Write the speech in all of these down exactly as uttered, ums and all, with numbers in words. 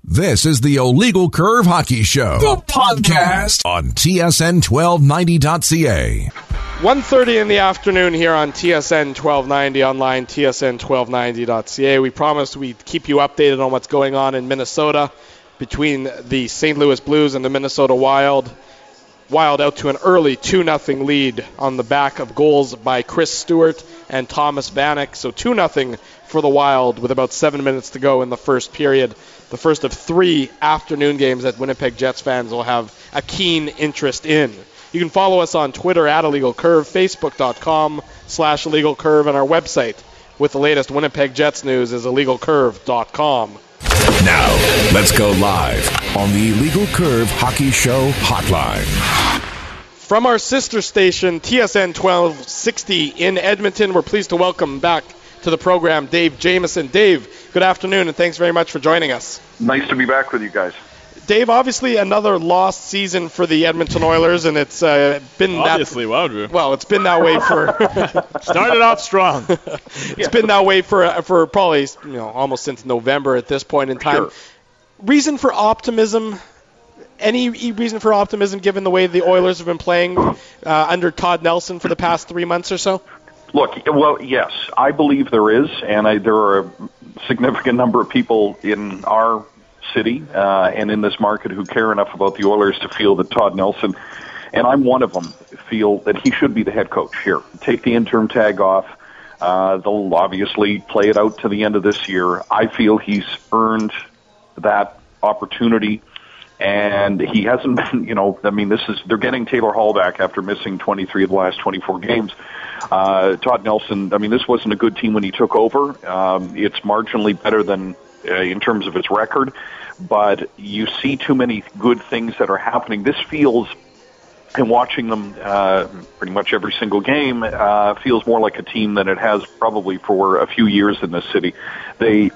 This is the Illegal Curve Hockey Show, the podcast on T S N twelve ninety dot C A. one thirty in the afternoon here on T S N twelve ninety, online T S N twelve ninety dot C A. We promised we'd keep you updated on what's going on in Minnesota between the Saint Louis Blues and the Minnesota Wild. Wild out to an early two nothing lead on the back of goals by Chris Stewart and Thomas Vanek. So two nothing for the Wild with about seven minutes to go in the first period. The first of three afternoon games that Winnipeg Jets fans will have a keen interest in. You can follow us on Twitter at Illegal Curve, Facebook.com slash Illegal Curve, and our website with the latest Winnipeg Jets news is illegal curve dot com. Now, let's go live on the Illegal Curve Hockey Show hotline. From our sister station, T S N twelve sixty in Edmonton, we're pleased to welcome back to the program Dave Jamieson. Dave, good afternoon, and thanks very much for joining us. Nice to be back with you guys. Dave, obviously another lost season for the Edmonton Oilers, and it's uh, been obviously, that, wow, Drew. Well, it's been that way for started off strong. It's yeah. been that way for for probably you know almost since November at this point in time. Sure. Reason for optimism? Any reason for optimism given the way the Oilers have been playing uh, under Todd Nelson for the past three months or so? Look, well, yes, I believe there is, and I, there are a significant number of people in our city uh, and in this market who care enough about the Oilers to feel that Todd Nelson, and I'm one of them, feel that he should be the head coach here. Take the interim tag off. Uh, they'll obviously play it out to the end of this year. I feel he's earned that opportunity, and he hasn't been, you know, I mean, this is, they're getting Taylor Hall back after missing twenty-three of the last twenty-four games. Uh, Todd Nelson, I mean, this wasn't a good team when he took over. Um, it's marginally better than uh, in terms of its record, but you see too many good things that are happening. This feels, and watching them uh, pretty much every single game, uh, feels more like a team than it has probably for a few years in this city. They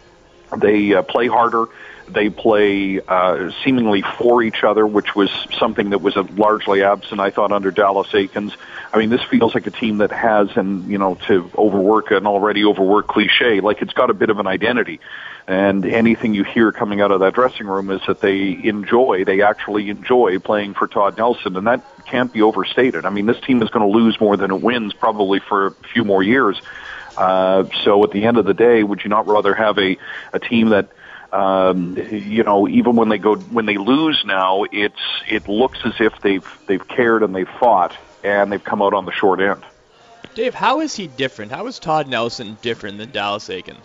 they uh, play harder. They play uh, seemingly for each other, which was something that was largely absent, I thought, under Dallas Eakins. I mean, this feels like a team that has, and, you know, to overwork an already overworked cliche, like it's got a bit of an identity. And anything you hear coming out of that dressing room is that they enjoy, they actually enjoy playing for Todd Nelson, and that can't be overstated. I mean, this team is going to lose more than it wins probably for a few more years. Uh, so at the end of the day, would you not rather have a, a team that, Um, you know, even when they go, when they lose now, it's, it looks as if they've, they've cared and they've fought and they've come out on the short end. Dave, how is he different? How is Todd Nelson different than Dallas Eakins?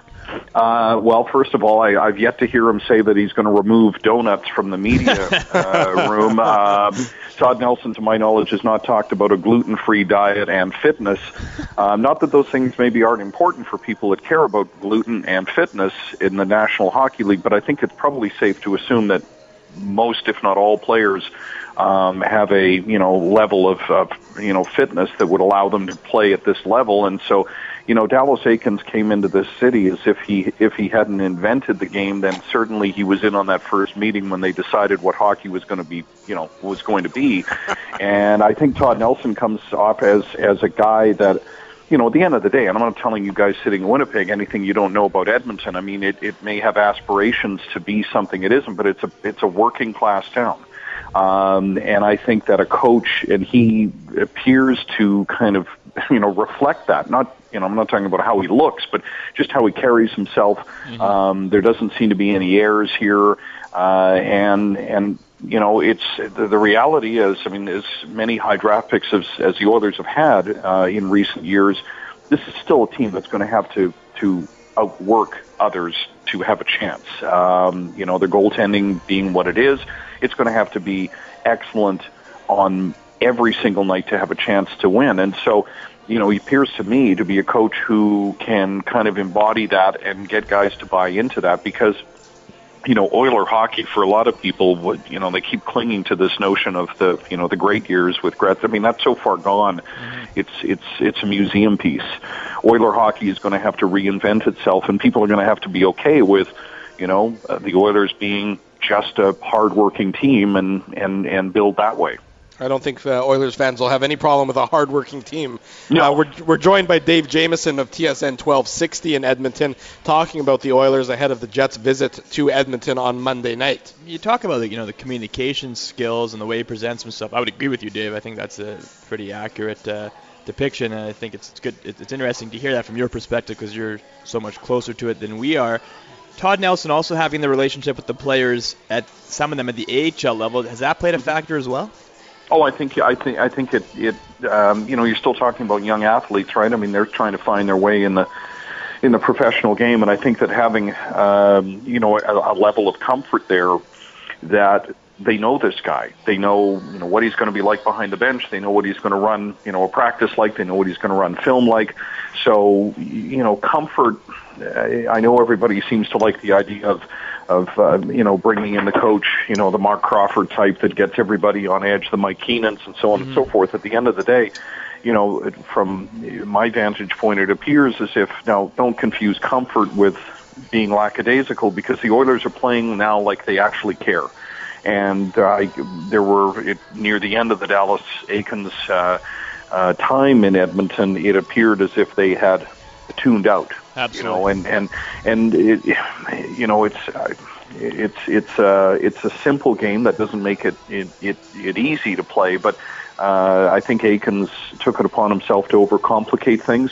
Uh, well, first of all, I, I've yet to hear him say that he's going to remove donuts from the media uh, room. Uh, Todd Nelson, to my knowledge, has not talked about a gluten-free diet and fitness. Uh, not that those things maybe aren't important for people that care about gluten and fitness in the National Hockey League, but I think it's probably safe to assume that most, if not all, players um, have a, you know, level of, of, you know, fitness that would allow them to play at this level. And so, you know, Dallas Eakins came into this city as if he if he hadn't invented the game, then certainly he was in on that first meeting when they decided what hockey was going to be, you know, was going to be. And I think Todd Nelson comes off as as a guy that, you know, at the end of the day, and I'm not telling you guys sitting in Winnipeg anything you don't know about Edmonton. I mean, it, it may have aspirations to be something it isn't, but it's a it's a working class town. Um, and I think that a coach, and he appears to kind of, you know, reflect that. Not, you know, I'm not talking about how he looks, but just how he carries himself. Mm-hmm. Um, there doesn't seem to be any airs here. Uh, and, and, you know, it's, the, the reality is, I mean, as many high draft picks as, as the Oilers have had, uh, in recent years, this is still a team that's going to have to, to outwork others to have a chance. Um, you know, their goaltending being what it is, it's going to have to be excellent on every single night to have a chance to win. And so, you know, he appears to me to be a coach who can kind of embody that and get guys to buy into that, because, you know, Oiler hockey, for a lot of people, would, you know, they keep clinging to this notion of the, you know, the great years with Gretz. I mean, that's so far gone. Mm-hmm. It's, it's, it's a museum piece. Oiler hockey is going to have to reinvent itself, and people are going to have to be okay with, you know, uh, the Oilers being just a hard-working team and, and, and build that way. I don't think uh, Oilers fans will have any problem with a hard-working team. No. Uh, we're, we're joined by Dave Jamieson of T S N twelve sixty in Edmonton, talking about the Oilers ahead of the Jets' visit to Edmonton on Monday night. You talk about the, you know, the communication skills and the way he presents himself. I would agree with you, Dave. I think that's a pretty accurate uh, depiction, and I think it's, it's good. It's interesting to hear that from your perspective because you're so much closer to it than we are. Todd Nelson also having the relationship with the players at some of them at the A H L level, has that played a factor as well? Oh, I think I think I think it it um, you know, you're still talking about young athletes, right? I mean, they're trying to find their way in the in the professional game, and I think that having um, you know a, a level of comfort there that they know this guy, they know you know what he's going to be like behind the bench, they know what he's going to run you know a practice like, they know what he's going to run film like. So you know, comfort. I know everybody seems to like the idea of. of, uh, you know, bringing in the coach, you know, the Mark Crawford type that gets everybody on edge, the Mike Keenans and so on mm-hmm. and so forth. At the end of the day, you know, from my vantage point, it appears as if, now, don't confuse comfort with being lackadaisical, because the Oilers are playing now like they actually care. And uh, I, there were, it, near the end of the Dallas Eakins uh, uh, time in Edmonton, it appeared as if they had tuned out. Absolutely. You know, and and and it, you know, it's it's it's uh, it's a simple game that doesn't make it it it, it easy to play, but uh, I think Eakins took it upon himself to overcomplicate things.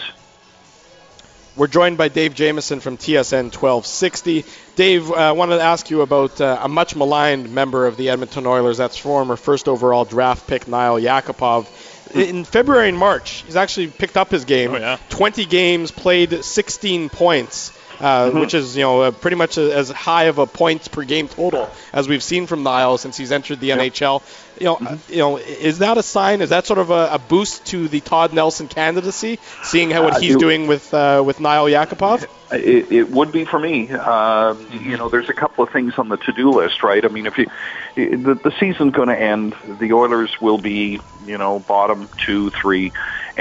We're joined by Dave Jamieson from T S N twelve sixty. Dave, I uh, wanted to ask you about uh, a much maligned member of the Edmonton Oilers. That's former first overall draft pick Nail Yakupov. In February and March, he's actually picked up his game. Oh, yeah. twenty games, played sixteen points, uh, mm-hmm. which is you know uh, pretty much a, as high of a points per game total as we've seen from Niall since he's entered the yep. N H L. You know, mm-hmm. you know, is that a sign? Is that sort of a, a boost to the Todd Nelson candidacy, seeing how what he's uh, it, doing with uh, with Nail Yakupov? It, it would be for me. Um, you know, there's a couple of things on the to-do list, right? I mean, if you the, the season's going to end, the Oilers will be, you know, bottom two, three,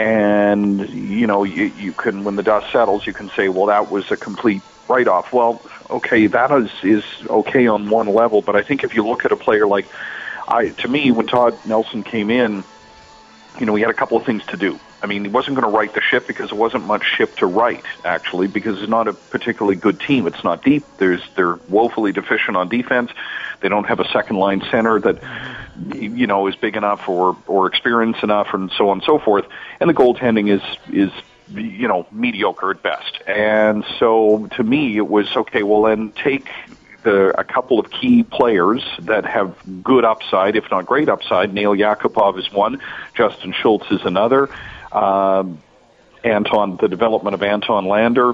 and you know, you, you can, when the dust settles, you can say, well, that was a complete write-off. Well, okay, that is is okay on one level, but I think if you look at a player like, I to me, when Todd Nelson came in, you know, he had a couple of things to do. I mean, he wasn't going to right the ship because there wasn't much ship to right, actually, because it's not a particularly good team. It's not deep. There's They're woefully deficient on defense. They don't have a second-line center that, you know, is big enough or, or experienced enough and so on and so forth. And the goaltending is, is, you know, mediocre at best. And so, to me, it was, okay, well, then take the, a couple of key players that have good upside, if not great upside. Nail Yakupov is one. Justin Schultz is another. Um, Anton, the development of Anton Lander,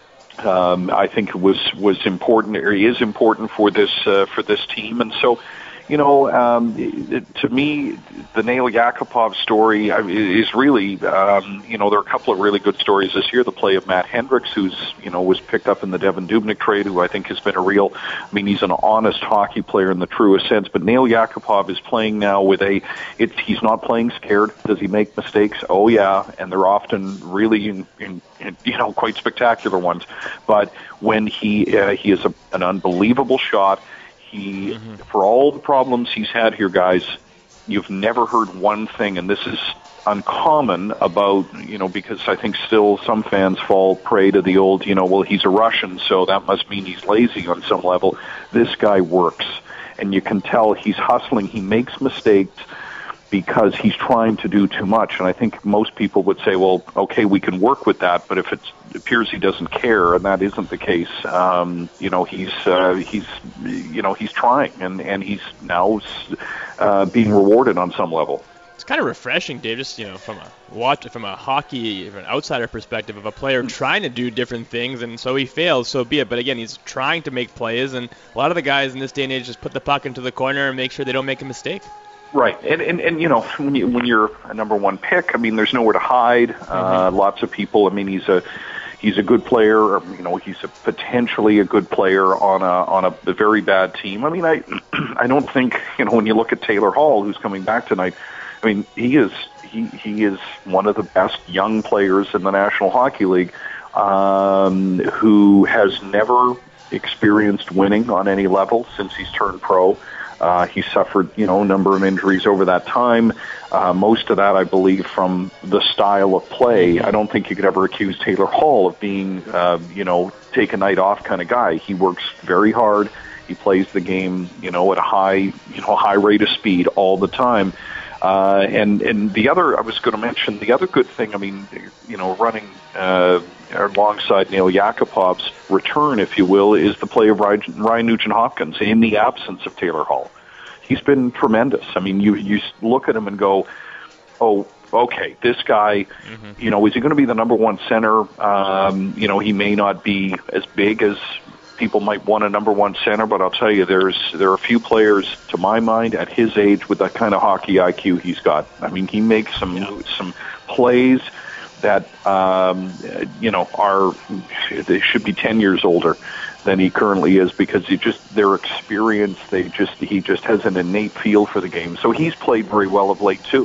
um, I think was was important, or is important for this uh, for this team, and so. You know, um, it, to me, the Nail Yakupov story is really, um, you know, there are a couple of really good stories this year. The play of Matt Hendricks, who's, you know, was picked up in the Devin Dubnyk trade, who I think has been a real, I mean, he's an honest hockey player in the truest sense. But Nail Yakupov is playing now with a, it's, he's not playing scared. Does he make mistakes? Oh, yeah, and they're often really, in, in, in, you know, quite spectacular ones. But when he, uh, he is a, an unbelievable shot. He, mm-hmm. for all the problems he's had here, guys, you've never heard one thing, and this is uncommon about, you know, because I think still some fans fall prey to the old, you know, well, he's a Russian, so that must mean he's lazy on some level. This guy works, and you can tell he's hustling. He makes mistakes because he's trying to do too much. And I think most people would say, well, okay, we can work with that, but if it's, it appears he doesn't care, and that isn't the case, um, you know, he's, uh, he's, you know, he's trying, and, and he's now uh, being rewarded on some level. It's kind of refreshing, Dave, just, you know, from a watch, from a hockey, from an outsider perspective of a player trying to do different things, and so he fails, so be it. But again, he's trying to make plays, and a lot of the guys in this day and age just put the puck into the corner and make sure they don't make a mistake. Right, and, and and you know, when you when you're a number one pick, I mean, there's nowhere to hide. Mm-hmm. Uh, lots of people. I mean, he's a he's a good player. Or, you know, he's a potentially a good player on a on a, a very bad team. I mean, I I don't think, you know, when you look at Taylor Hall, who's coming back tonight. I mean, he is he he is one of the best young players in the National Hockey League, um, who has never experienced winning on any level since he's turned pro. Uh, he suffered, you know, a number of injuries over that time. Uh, most of that, I believe, from the style of play. I don't think you could ever accuse Taylor Hall of being, uh, you know, take a night off kind of guy. He works very hard. He plays the game, you know, at a high, you know, high rate of speed all the time. Uh, and, and the other, I was going to mention, the other good thing, I mean, you know, running uh, alongside Neil Yakupov's return, if you will, is the play of Ryan, Ryan Nugent-Hopkins in the absence of Taylor Hall. He's been tremendous. I mean, you, you look at him and go, oh, okay, this guy, mm-hmm. you know, is he going to be the number one center? Um, you know, he may not be as big as people might want a number one center, but I'll tell you, there's there are a few players, to my mind, at his age with that kind of hockey I Q he's got. I mean, he makes some yeah. some plays that um, you know are they should be ten years older than he currently is, because he just their experience. They just he just has an innate feel for the game. So he's played very well of late too.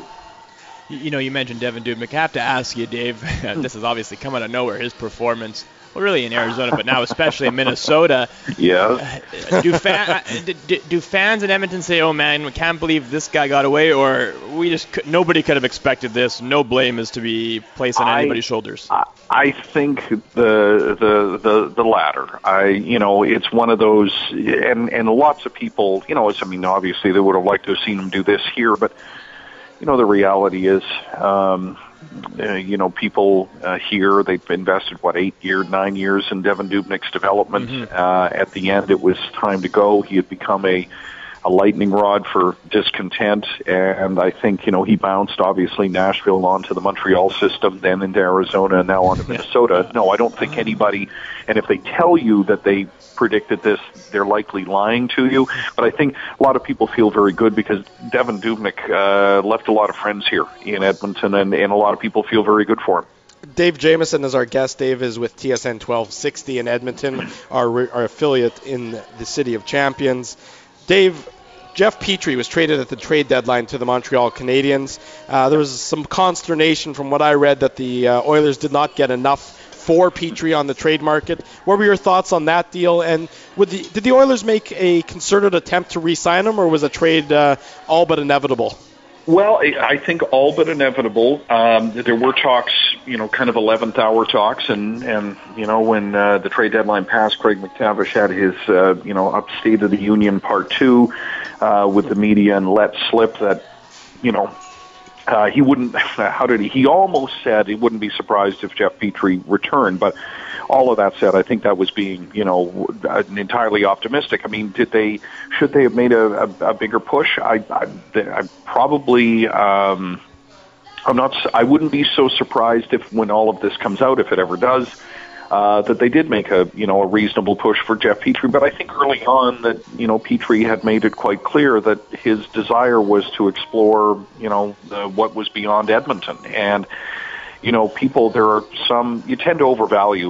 You know, you mentioned Devan Dubnyk. I have to ask you, Dave. This has obviously come out of nowhere. His performance. Well, really in Arizona, but now especially in Minnesota. Yeah. Do, fan, do, do fans in Edmonton say, "Oh man, we can't believe this guy got away," or we just could, nobody could have expected this? No blame is to be placed on I, anybody's shoulders. I, I think the the the the latter. I you know it's one of those, and and lots of people, you know, I mean, obviously they would have liked to have seen him do this here, but you know the reality is. Um, Uh, you know, people uh, here, they've invested, what, eight years, nine years in Devan Dubnyk's development. Mm-hmm. Uh, at the end, it was time to go. He had become a, a lightning rod for discontent, and I think, you know, he bounced, obviously, Nashville onto the Montreal system, then into Arizona, and now onto Minnesota. No, I don't think anybody, and if they tell you that they predicted this, they're likely lying to you. But I think a lot of people feel very good because Devan Dubnyk uh, left a lot of friends here in Edmonton, and, and a lot of people feel very good for him. Dave Jamieson is our guest. Dave is with T S N twelve sixty in Edmonton, our, our affiliate in the City of Champions. Dave, Jeff Petrie was traded at the trade deadline to the Montreal Canadiens. Uh, there was some consternation from what I read that the uh, Oilers did not get enough for Petrie on the trade market. What were your thoughts on that deal? And would the, did the Oilers make a concerted attempt to re-sign him, or was a trade uh, all but inevitable? Well, I think all but inevitable. Um, there were talks, you know, kind of eleventh hour talks, and, and you know, when uh, the trade deadline passed, Craig McTavish had his, uh, you know, up State of the Union part two uh, with the media and let slip that, you know, Uh, he wouldn't, how did he, he almost said he wouldn't be surprised if Jeff Petrie returned, but all of that said, I think that was being, you know, entirely optimistic. I mean, did they, should they have made a, a, a bigger push? I, I, I probably, um, I'm not, I wouldn't be so surprised if when all of this comes out, if it ever does, Uh, that they did make a, you know, a reasonable push for Jeff Petrie. But I think early on that, you know, Petrie had made it quite clear that his desire was to explore, you know, the, what was beyond Edmonton. And, you know, people, there are some, you tend to overvalue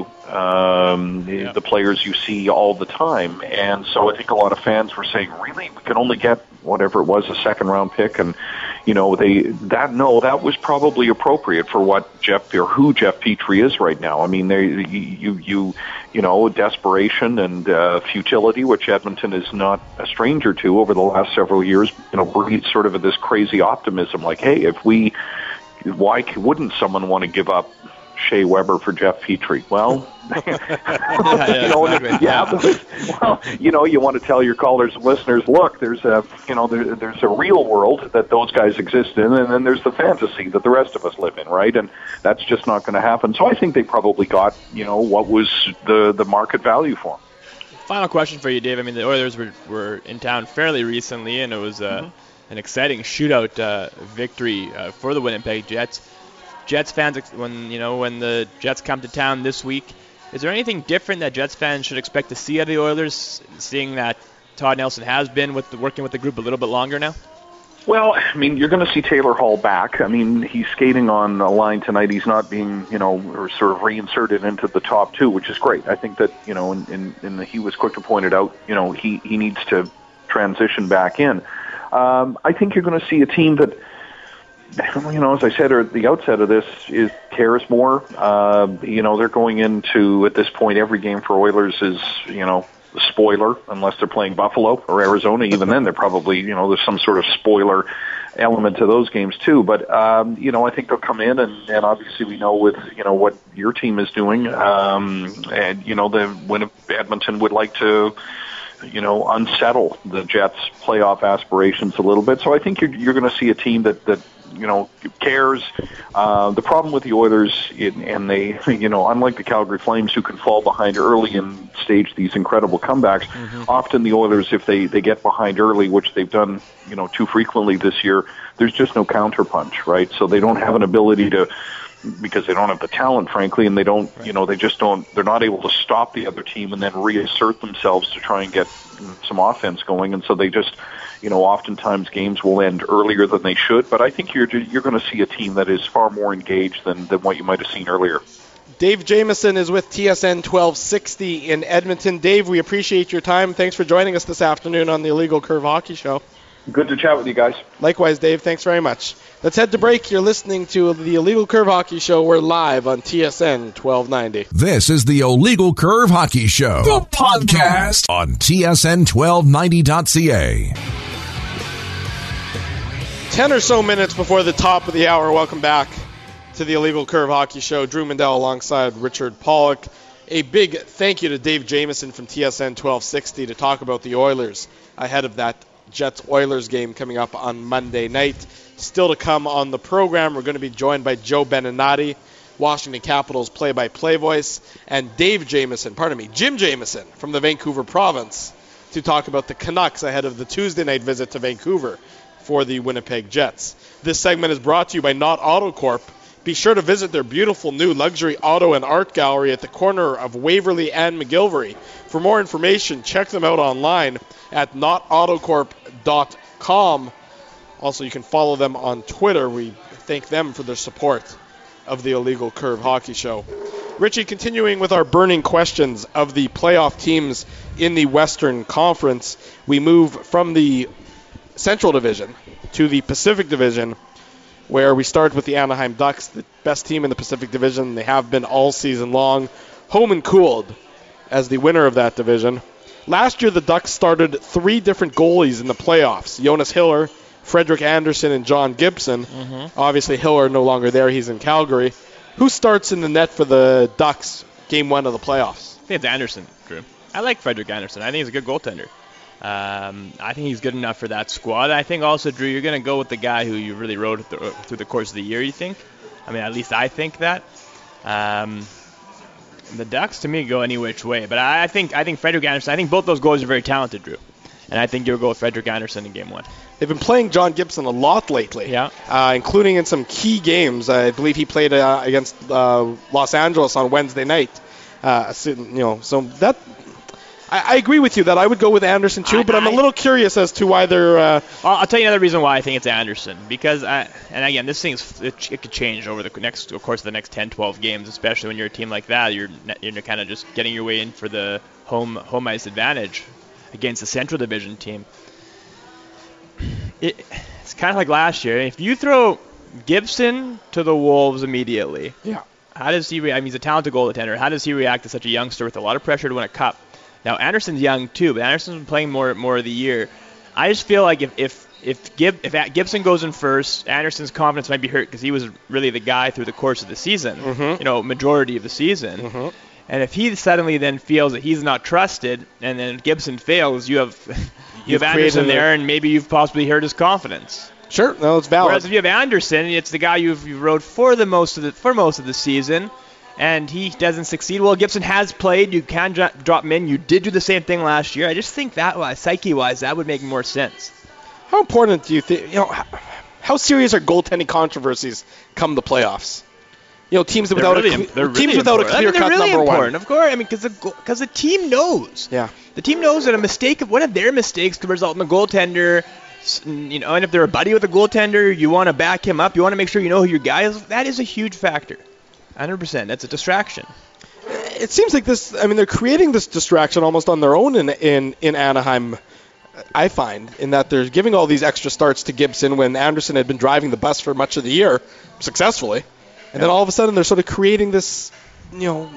um, the, yeah. the players you see all the time. And so I think a lot of fans were saying, really, we can only get whatever it was, a second round pick. And, you know, they, that, no, that was probably appropriate for what Jeff, or who Jeff Petrie is right now. I mean, they, you, you, you know, desperation and uh, futility, which Edmonton is not a stranger to over the last several years, you know, breeds sort of this crazy optimism like, hey, if we, why wouldn't someone want to give up Shea Weber for Jeff Petrie? Well, yeah, you know, exactly. yeah, but, well, you know, you want to tell your callers and listeners, look, there's a, you know, there, there's a real world that those guys exist in, and then there's the fantasy that the rest of us live in, right? And that's just not going to happen. So I think they probably got, you know, what was the the market value for them. Final question for you, Dave. I mean, the Oilers were, were in town fairly recently, and it was uh, mm-hmm. an exciting shootout uh, victory uh, for the Winnipeg Jets. Jets fans, when you know when the Jets come to town this week, is there anything different that Jets fans should expect to see out of the Oilers, seeing that Todd Nelson has been with the, working with the group a little bit longer now? Well, I mean, you're going to see Taylor Hall back. I mean, he's skating on a line tonight. He's not being, you know, or sort of reinserted into the top two, which is great. I think that, you know, and, and, and he was quick to point it out, you know, he, he needs to transition back in. Um, I think you're going to see a team that, you know, as I said at the outset of this, is cares more. Uh, you know, they're going into, at this point, every game for Oilers is, you know, the spoiler, unless they're playing Buffalo or Arizona. Even then, they're probably, you know, there's some sort of spoiler element to those games too. But, um, you know, I think they'll come in, and, and obviously we know with, you know, what your team is doing, um, and, you know, the, when Edmonton would like to, you know, unsettle the Jets' playoff aspirations a little bit. So I think you're, you're going to see a team that, that, you know, cares. Uh, the problem with the Oilers, in, and they, you know, unlike the Calgary Flames, who can fall behind early and stage these incredible comebacks, mm-hmm. often the Oilers, if they, they get behind early, which they've done, you know, too frequently this year, there's just no counterpunch, right? So they don't have an ability to, because they don't have the talent, frankly, and they don't, you know, they just don't, they're not able to stop the other team and then reassert themselves to try and get some offense going. And so they just, you know, oftentimes games will end earlier than they should. But I think you're you're going to see a team that is far more engaged than, than what you might have seen earlier. Dave Jamieson is with T S N twelve sixty in Edmonton. Dave, we appreciate your time. Thanks for joining us this afternoon on the Illegal Curve Hockey Show. Good to chat with you guys. Likewise, Dave. Thanks very much. Let's head to break. You're listening to the Illegal Curve Hockey Show. We're live on T S N twelve ninety. This is the Illegal Curve Hockey Show, the podcast on T S N twelve ninety dot C A. Ten or so minutes before the top of the hour. Welcome back to the Illegal Curve Hockey Show. Drew Mandel alongside Richard Pollock. A big thank you to Dave Jamieson from T S N twelve sixty to talk about the Oilers ahead of that Jets-Oilers game coming up on Monday night. Still to come on the program, we're going to be joined by Joe Beninati, Washington Capitals play-by-play voice, and Dave Jamieson, pardon me, Jim Jamieson from the Vancouver Province to talk about the Canucks ahead of the Tuesday night visit to Vancouver for the Winnipeg Jets. This segment is brought to you by Knott Auto Corp. Be sure to visit their beautiful new luxury auto and art gallery at the corner of Waverly and McGilvery. For more information, check them out online at knott auto corp dot com. Also, you can follow them on Twitter. We thank them for their support of the Illegal Curve Hockey Show. Richie, continuing with our burning questions of the playoff teams in the Western Conference, we move from the Central Division to the Pacific Division, where we start with the Anaheim Ducks, the best team in the Pacific Division. They have been all season long, home and cooled as the winner of that division. Last year, the Ducks started three different goalies in the playoffs: Jonas Hiller, Frederick Anderson, and John Gibson. Mm-hmm. Obviously, Hiller no longer there. He's in Calgary. Who starts in the net for the Ducks game one of the playoffs? I think it's Anderson, Drew. I like Frederick Anderson. I think he's a good goaltender. Um, I think he's good enough for that squad. I think also, Drew, you're going to go with the guy who you really rode th- through the course of the year, you think? I mean, at least I think that. Um, the Ducks, to me, go any which way. But I, I think I think Frederick Anderson, I think both those goalies are very talented, Drew. And I think you'll go with Frederick Anderson in game one. They've been playing John Gibson a lot lately, yeah, uh, including in some key games. I believe he played uh, against uh, Los Angeles on Wednesday night. Uh, so, you know, so that I, I agree with you that I would go with Anderson too, I, but I'm a little curious as to why they're. Uh, I'll, I'll tell you another reason why I think it's Anderson, because I, and again, this thing is, it, it could change over the next of course the next ten, twelve games, especially when you're a team like that. You're you're kind of just getting your way in for the home home ice advantage against the Central Division team. It, it's kind of like last year. If you throw Gibson to the Wolves immediately, yeah, how does he? Re- I mean, he's a talented goaltender. How does he react to such a youngster with a lot of pressure to win a cup? Now Anderson's young too, but Anderson's been playing more more of the year. I just feel like if if if, Gib, if Gibson goes in first, Anderson's confidence might be hurt because he was really the guy through the course of the season. Mm-hmm. You know, majority of the season. Mm-hmm. And if he suddenly then feels that he's not trusted, and then Gibson fails, you have you have Anderson there, and maybe you've possibly hurt his confidence. Sure, no, it's valid. Whereas if you have Anderson, it's the guy you've, you've rode for the most of the for most of the season, and he doesn't succeed. Well, Gibson has played. You can dro- drop him in. You did do the same thing last year. I just think that wise, psyche-wise, that would make more sense. How important do you think? You know, how, how serious are goaltending controversies come the playoffs? You know, teams without really, a cle- really teams without important. a clear cut really number important. one. Of course, I mean, because the because the team knows. Yeah. The team knows that a mistake of one of their mistakes could result in the goaltender. You know, and if they're a buddy with a goaltender, you want to back him up. You want to make sure you know who your guy is. That is a huge factor. one hundred percent. That's a distraction. It seems like this. I mean, they're creating this distraction almost on their own in in in Anaheim. I find in that they're giving all these extra starts to Gibson when Anderson had been driving the bus for much of the year successfully. And then all of a sudden they're sort of creating this, you know,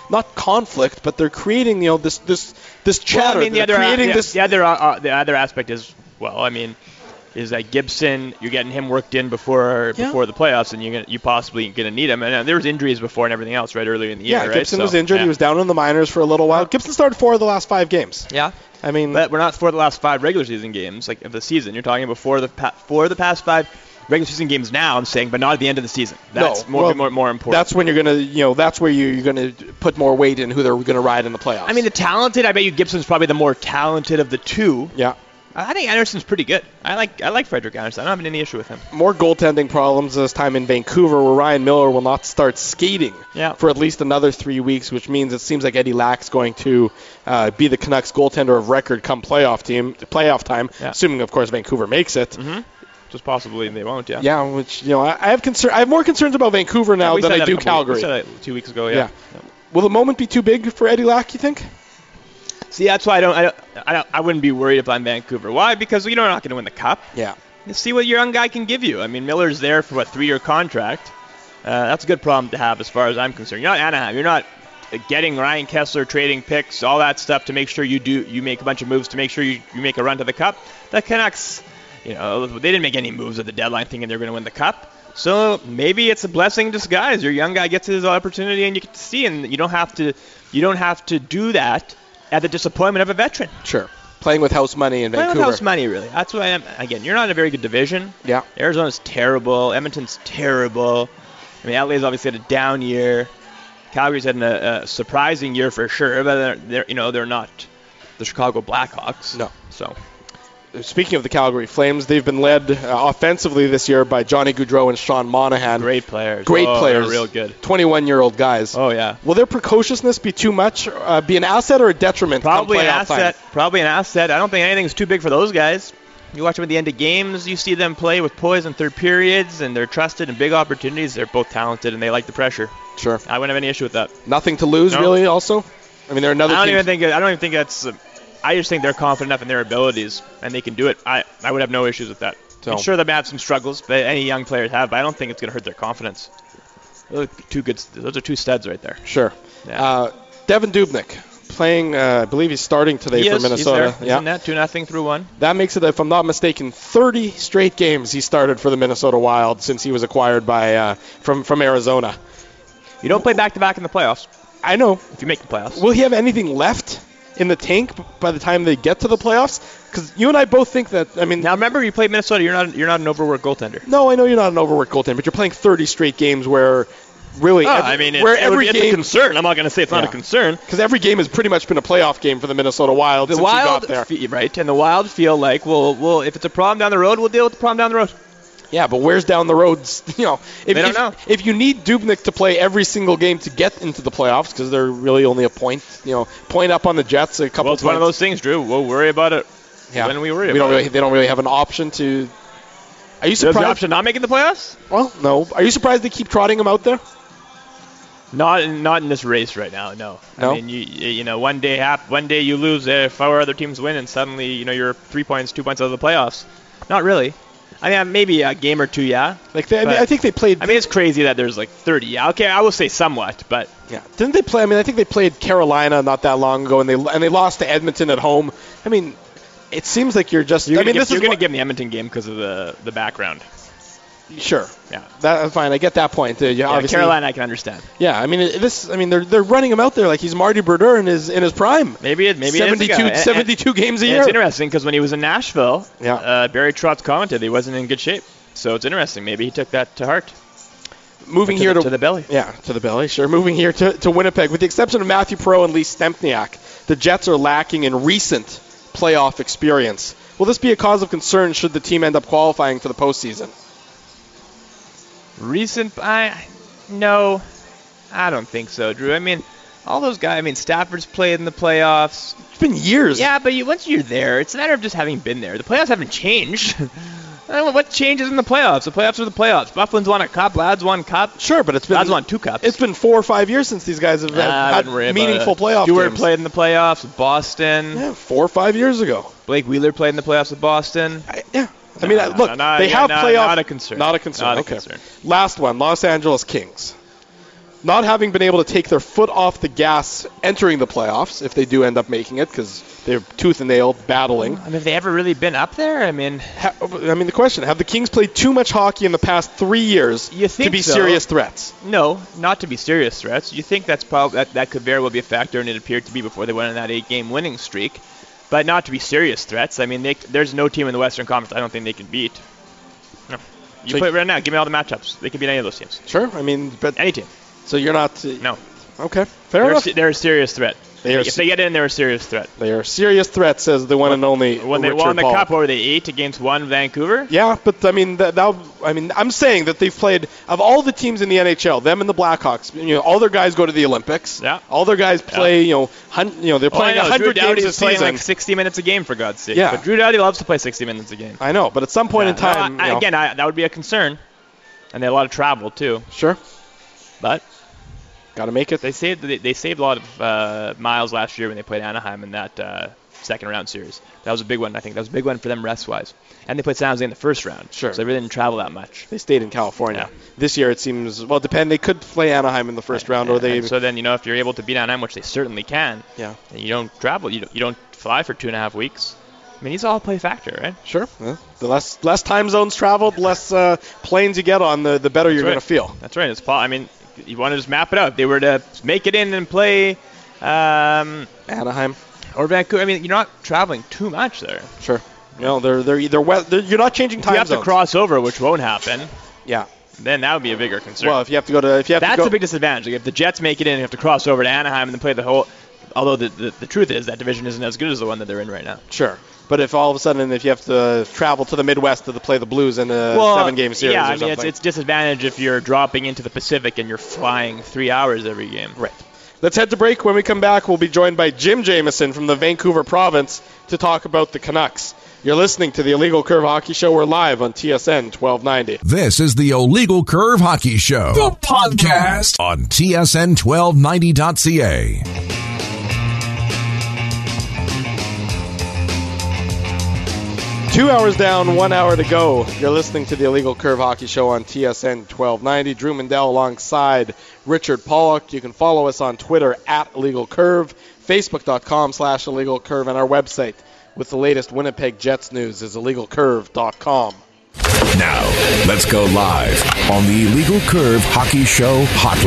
not conflict, but they're creating, you know, this this this chatter. Well, I mean, the they're other, creating the, this. the other uh, the other aspect is, well, I mean, is that Gibson, you're getting him worked in before yeah. before the playoffs, and you're gonna, you possibly going to need him. And uh, there was injuries before and everything else right earlier in the yeah, year, right? Gibson so, was injured. Yeah. He was down in the minors for a little while. Gibson started four of the last five games. Yeah. I mean, but we're not for the last five regular season games, like of the season. You're talking before the pa- for the past five regular season games now, I'm saying, but not at the end of the season. That's no, more, well, more more important. That's when you're gonna, you know, that's where you, you're gonna put more weight in who they're gonna ride in the playoffs. I mean, the talented, I bet you Gibson's probably the more talented of the two. Yeah. I think Anderson's pretty good. I like I like Frederick Anderson. I don't have any issue with him. More goaltending problems this time in Vancouver, where Ryan Miller will not start skating yeah. for at least another three weeks, which means it seems like Eddie Lack's going to uh, be the Canucks goaltender of record come playoff team playoff time, yeah. assuming of course Vancouver makes it. Mm-hmm. Just possibly they won't. Yeah. Yeah, which you know I, I have concern. I have more concerns about Vancouver now yeah, than I do couple, Calgary. We said that two weeks ago. Yeah. yeah. yeah. Will the moment be too big for Eddie Lack? You think? See, that's why I don't, I don't, I don't, I wouldn't be worried if I'm Vancouver. Why? Because you know we're not going to win the cup. Yeah. You see what your young guy can give you. I mean, Miller's there for a three-year contract. Uh, that's a good problem to have as far as I'm concerned. You're not Anaheim. You're not getting Ryan Kessler, trading picks, all that stuff to make sure you do, you make a bunch of moves to make sure you, you make a run to the cup. The Canucks, you know, they didn't make any moves at the deadline thinking they're going to win the cup. So maybe it's a blessing in disguise. Your young guy gets his opportunity and you get to see, and you don't have to, you don't have to do that at the disappointment of a veteran. Sure. Playing with house money in Playing Vancouver. with house money, really. That's what I am. Again, you're not in a very good division. Yeah. Arizona's terrible. Edmonton's terrible. I mean, L A's obviously had a down year. Calgary's had a, a surprising year for sure, but they're, they're, you know, they're not the Chicago Blackhawks. No. So. Speaking of the Calgary Flames, they've been led uh, offensively this year by Johnny Gaudreau and Sean Monahan. Great players. Great oh, players. They're real good. twenty-one-year-old guys. Oh, yeah. Will their precociousness be too much, uh, be an asset or a detriment? Probably an asset. Time? Probably an asset. I don't think anything's too big for those guys. You watch them at the end of games, you see them play with poise in third periods, and they're trusted in big opportunities. They're both talented, and they like the pressure. Sure. I wouldn't have any issue with that. Nothing to lose, no. really, also? I mean, they're another I don't team. even think. I don't even think that's. Uh, I just think they're confident enough in their abilities, and they can do it. I, I would have no issues with that. So. I'm sure they have some struggles, but any young players have, but I don't think it's going to hurt their confidence. Those are two good. Those are two studs right there. Sure. Yeah. Uh, Devin Dubnyk playing. Uh, I believe he's starting today he for is, Minnesota. He's there. He's yeah. in that two nothing through one. That makes it, if I'm not mistaken, thirty straight games he started for the Minnesota Wild since he was acquired by uh, from from Arizona. You don't play back to back in the playoffs. I know. If you make the playoffs. Will he have anything left in the tank by the time they get to the playoffs? Because you and I both think that. I mean, now remember, you played Minnesota. You're not you're not an overworked goaltender. No, I know you're not an overworked goaltender, but you're playing thirty straight games where really, oh, every, I mean, where it's, every it's game, a concern. I'm not going to say it's yeah. not a concern because every game has pretty much been a playoff game for the Minnesota Wild the since Wild, you got there. F- right? And the Wild feel like, well, well, if it's a problem down the road, we'll deal with the problem down the road. Yeah, but where's down the road? You know, if, they don't if, know. if you need Dubnyk to play every single game to get into the playoffs, because they're really only a point, you know, point up on the Jets a couple. Well, it's points. one of those things, Drew. We'll worry about it yeah. when we worry we about don't really, it. They don't really have an option to. Are you There's surprised? the option not making the playoffs? Well, no. Are you surprised they keep trotting him out there? Not not in this race right now. No. No? I mean, you you know, one day hap- one day you lose if four other teams win, and suddenly you know you're three points, two points out of the playoffs. Not really. I mean, maybe a game or two, yeah. Like they, I, mean, I think they played. I mean, it's crazy that there's like thirty. Yeah, okay, I will say somewhat, but yeah, didn't they play? I mean, I think they played Carolina not that long ago, and they and they lost to Edmonton at home. I mean, it seems like you're just. You're I mean, give, this you're is going to what, give them the Edmonton game because of the the background. Sure. Yeah. That's fine. I get that point. Uh, yeah, yeah, obviously, Carolina, I can understand. Yeah, I mean it, this. I mean they're they're running him out there like he's Marty Brodeur in his in his prime. Maybe it maybe seventy-two, it is seventy-two and, games a and year. It's interesting because when he was in Nashville, yeah. uh, Barry Trotz commented he wasn't in good shape. So it's interesting. Maybe he took that to heart. Moving to here the, to, to the belly. Yeah, to the belly. Sure. Moving here to, to Winnipeg, with the exception of Matthew Perreault and Lee Stempniak, the Jets are lacking in recent playoff experience. Will this be a cause of concern should the team end up qualifying for the postseason? Recent, I no, I don't think so, Drew. I mean, all those guys. I mean, Stafford's played in the playoffs. It's been years. Yeah, but you, once you're there, it's a matter of just having been there. The playoffs haven't changed. I don't know what changes in the playoffs. The playoffs are the playoffs. Buffalo's won a cup. Lads won cup. Sure, but it's been Lads won two cups. It's been four or five years since these guys have uh, had meaningful playoff Stewart games. played in the playoffs with Boston. Yeah, four or five years ago. Blake Wheeler played in the playoffs with Boston. I, yeah. I mean, no, look, no, no, they yeah, have no, playoff. Not a concern. Not a concern. Not okay. A concern. Last one, Los Angeles Kings. not having been able to take their foot off the gas entering the playoffs, if they do end up making it, because they're tooth and nail battling. I mean, have they ever really been up there? I mean, ha- I mean, the question: have the Kings played too much hockey in the past three years you think to be so? serious threats? No, not to be serious threats. You think that's probably that, that could very well be a factor, and it appeared to be before they went on that eight-game winning streak. But not to be serious threats. I mean, they, there's no team in the Western Conference I don't think they can beat. No. You so play it right now. Give me all the matchups. They can beat any of those teams. Sure. I mean, but any team. So you're not. Uh, no. Okay. Fair they're enough. A, they're a serious threat. They are if they get in, they're a serious threat. They are a serious threat, says the one when, and only When they Richard won the Paul. Cup, what were they, eight against one Vancouver? Yeah, but I mean, that, that, I mean, I'm saying that they've played, of all the teams in the N H L, them and the Blackhawks, you know, all their guys go to the Olympics. Yeah. All their guys play, yeah. you know, hun- you know, they're playing well, one hundred Drew games a Doughty's playing season. like sixty minutes a game, for God's sake. Yeah. But Drew Doughty loves to play sixty minutes a game. I know, but at some point yeah. in time, no, I, you know, again, I, that would be a concern. And they had a lot of travel, too. Sure. But got to make it. They saved they, they saved a lot of uh, miles last year when they played Anaheim in that uh, second round series. That was a big one, I think. That was a big one for them rest-wise. And they played San Jose in the first round. Sure. So they really didn't travel that much. They stayed in California. Yeah. This year it seems, well, depend. They could play Anaheim in the first round, and, or they. And so then, you know, if you're able to beat Anaheim, which they certainly can, yeah. and you don't travel, you don't, you don't fly for two and a half weeks. I mean, these all play factor, right? Sure. Yeah. The less less time zones traveled, the less uh, planes you get on, the the better you're right. going to feel. That's right. It's I mean, you want to just map it out. If they were to make it in and play um, Anaheim or Vancouver, I mean, you're not traveling too much there. Sure. No, they're they're either west. They're, you're not changing time If you have zones. to cross over, which won't happen. Yeah. Then that would be a bigger concern. Well, if you have to go to, if you have That's to go, a big disadvantage. Like if the Jets make it in, you have to cross over to Anaheim and then play the whole. Although the, the the truth is that division isn't as good as the one that they're in right now. Sure. But if all of a sudden, if you have to travel to the Midwest to play the Blues in a well, seven-game series, yeah, or I mean something. it's it's disadvantage if you're dropping into the Pacific and you're flying three hours every game. Right. Let's head to break. When we come back, we'll be joined by Jim Jameson from the Vancouver Province to talk about the Canucks. You're listening to the Illegal Curve Hockey Show. We're live on T S N twelve ninety. This is the Illegal Curve Hockey Show, the podcast on T S N twelve ninety dot C A. Two hours down, one hour to go. You're listening to the Illegal Curve Hockey Show on T S N twelve ninety. Drew Mandel alongside Richard Pollock. You can follow us on Twitter at Illegal Curve, Facebook.com slash Illegal Curve, and our website with the latest Winnipeg Jets news is illegal curve dot com. Now, let's go live on the Illegal Curve Hockey Show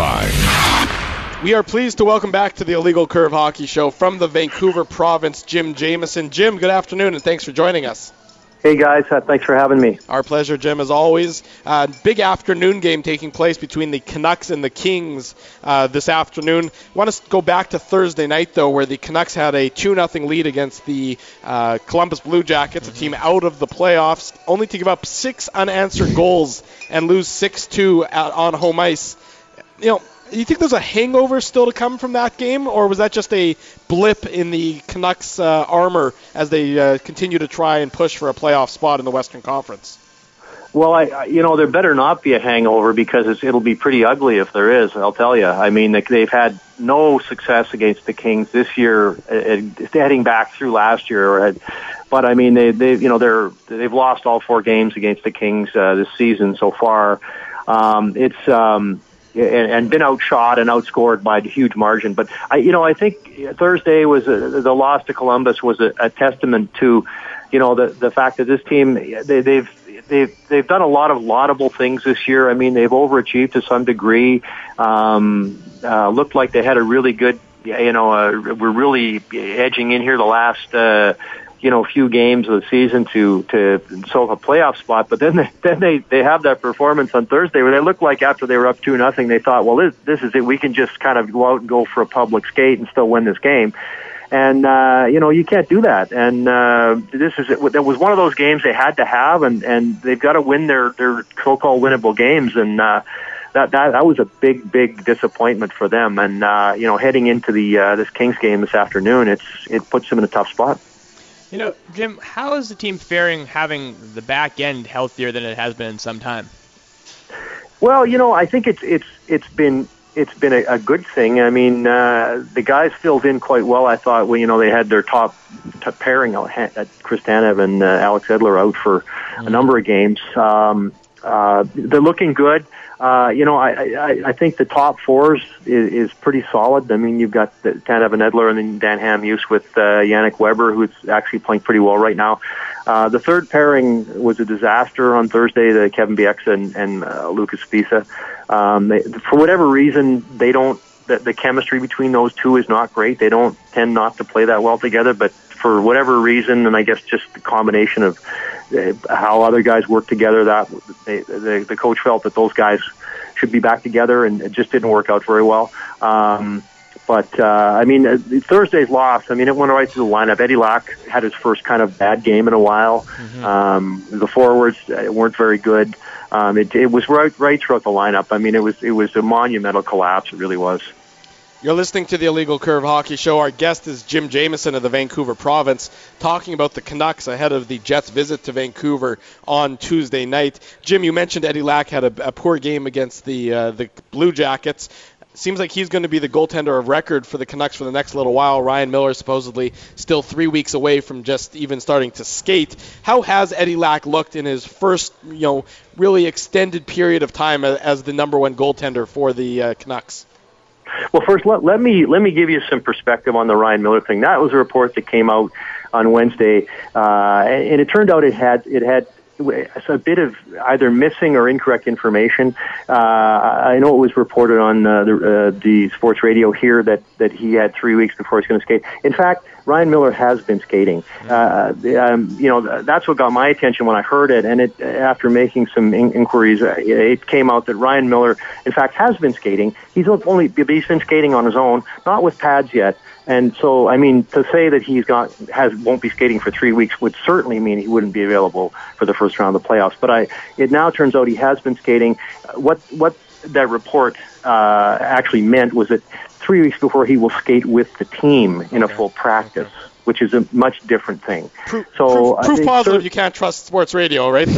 hotline. We are pleased to welcome back to the Illegal Curve Hockey Show from the Vancouver Province, Jim Jameson. Jim, good afternoon, and thanks for joining us. Hey, guys. Uh, thanks for having me. Our pleasure, Jim, as always. Uh, big afternoon game taking place between the Canucks and the Kings uh, this afternoon. I want to go back to Thursday night, though, where the Canucks had a two nothing lead against the uh, Columbus Blue Jackets, mm-hmm. a team out of the playoffs, only to give up six unanswered goals and lose six two on home ice. You know, do you think there's a hangover still to come from that game, or was that just a blip in the Canucks' uh, armor as they uh, continue to try and push for a playoff spot in the Western Conference? Well, I, you know, there better not be a hangover because it's, it'll be pretty ugly if there is, I'll tell you. I mean, they've had no success against the Kings this year, uh, heading back through last year. But, I mean, they, they, you know, they're, they've lost all four games against the Kings uh, this season so far. Um, it's... Um, And, and been outshot and outscored by a huge margin. But I, you know, I think Thursday was a, the loss to Columbus was a, a testament to, you know, the the fact that this team they, they've they've they've done a lot of laudable things this year. I mean, they've overachieved to some degree. Um, uh, looked like they had a really good, you know, uh, we're really edging in here the last. Uh, you know, few games of the season to to solve a playoff spot, but then they, then they they have that performance on Thursday where they look like after they were up two nothing, they thought, well, this this is it. We can just kind of go out and go for a public skate and still win this game. And uh, you know, you can't do that. And uh, this is it. That was one of those games they had to have, and and they've got to win their their so-called winnable games. And uh, that that that was a big big disappointment for them. And uh, you know, heading into the uh, this Kings game this afternoon, it's it puts them in a tough spot. You know, Jim, how is the team faring having the back end healthier than it has been in some time? Well, you know, I think it's it's it's been it's been a, a good thing. I mean, uh, the guys filled in quite well. I thought, well, you know, they had their top, top pairing, Chris Tanev and uh, Alex Edler out for mm-hmm. a number of games. Um, uh, they're looking good. Uh, you know, I, I, I think the top fours is, is pretty solid. I mean, you've got the Tanev Edler and then Dan Hamhuis with uh, Yannick Weber, who's actually playing pretty well right now. Uh, the third pairing was a disaster on Thursday, the Kevin Bieksa and, and uh, Lucas Spisa. Um, they, for whatever reason, they don't, the, the chemistry between those two is not great. They don't tend not to play that well together, but for whatever reason, and I guess just the combination of uh, how other guys work together, that they, the, the coach felt that those guys should be back together, and it just didn't work out very well. Um, but, uh, I mean, uh, Thursday's loss, I mean, it went right through the lineup. Eddie Lack had his first kind of bad game in a while. Mm-hmm. Um, the forwards uh, weren't very good. Um, it, it was right, right throughout the lineup. I mean, it was, it was a monumental collapse. It really was. You're listening to the Illegal Curve Hockey Show. Our guest is Jim Jameson of the Vancouver Province, talking about the Canucks ahead of the Jets' visit to Vancouver on Tuesday night. Jim, you mentioned Eddie Lack had a, a poor game against the uh, the Blue Jackets. Seems like he's going to be the goaltender of record for the Canucks for the next little while. Ryan Miller supposedly still three weeks away from just even starting to skate. How has Eddie Lack looked in his first, you know, really extended period of time as the number one goaltender for the uh, Canucks? Well, first, let, let me let me give you some perspective on the Ryan Miller thing. That was a report that came out on Wednesday, uh, and it turned out it had it had a bit of either missing or incorrect information. Uh, I know it was reported on uh, the, uh, the sports radio here that, that he had three weeks before he's going to skate. In fact, Ryan Miller has been skating. Uh, um, you know, that's what got my attention when I heard it. And it, after making some in- inquiries, it came out that Ryan Miller, in fact, has been skating. He's only he's been skating on his own, not with pads yet. And so, I mean, to say that he's got has won't be skating for three weeks would certainly mean he wouldn't be available for the first round of the playoffs. But I, it now turns out he has been skating. What what that report uh, actually meant was that three weeks before he will skate with the team in okay. a full practice, okay. which is a much different thing. Proof, so proof, proof positive so, you can't trust sports radio, right?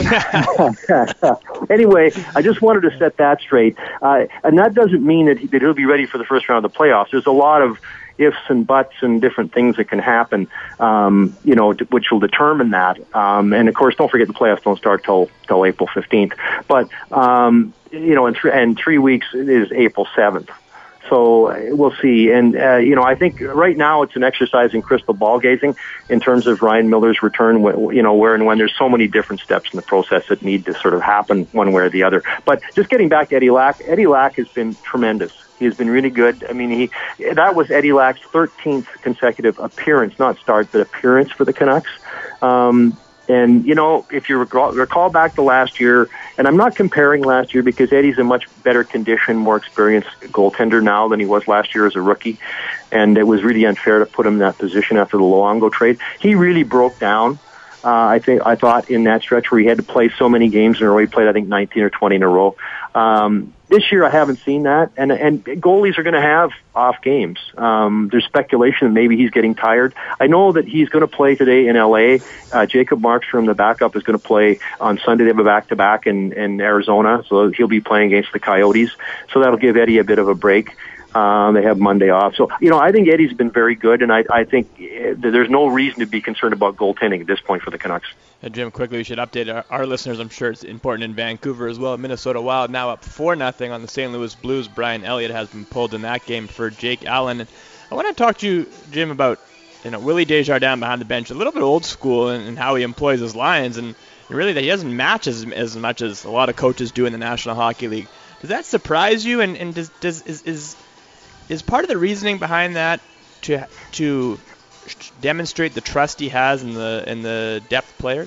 Anyway, I just wanted to set that straight, uh, and that doesn't mean that, he, that he'll be ready for the first round of the playoffs. There's a lot of ifs and buts and different things that can happen, um, you know, to, which will determine that. Um, and of course, don't forget the playoffs don't start till till April fifteenth. But um, you know, and, th- and three weeks is April seventh. So uh, we'll see. And, uh, you know, I think right now it's an exercise in crystal ball gazing in terms of Ryan Miller's return, you know, where and when there's so many different steps in the process that need to sort of happen one way or the other. But just getting back to Eddie Lack, Eddie Lack has been tremendous. He has been really good. I mean, he that was Eddie Lack's thirteenth consecutive appearance, not start, but appearance for the Canucks. Um, and, you know, if you recall, recall back to last year, and I'm not comparing last year because Eddie's in much better condition, more experienced goaltender now than he was last year as a rookie, and it was really unfair to put him in that position after the Luongo trade. He really broke down. Uh, I think I thought in that stretch where he had to play so many games in a row, he played I think nineteen or twenty in a row. Um, this year I haven't seen that, and and goalies are going to have off games. Um, there's speculation that maybe he's getting tired. I know that he's going to play today in L A. Uh, Jacob Markstrom, the backup, is going to play on Sunday. They have a back-to-back in, in Arizona, so he'll be playing against the Coyotes. So that'll give Eddie a bit of a break. Um, they have Monday off. So, you know, I think Eddie's been very good, and I, I think there's no reason to be concerned about goaltending at this point for the Canucks. Uh, Jim, quickly, we should update our, our listeners. I'm sure it's important in Vancouver as well. Minnesota Wild now up four nothing on the Saint Louis Blues. Brian Elliott has been pulled in that game for Jake Allen. And I want to talk to you, Jim, about you know Willie Desjardins behind the bench, a little bit old school in, in how he employs his lines, and really that he doesn't match as, as much as a lot of coaches do in the National Hockey League. Does that surprise you? And, and does, does is, is Is part of the reasoning behind that to to demonstrate the trust he has in the in the depth players?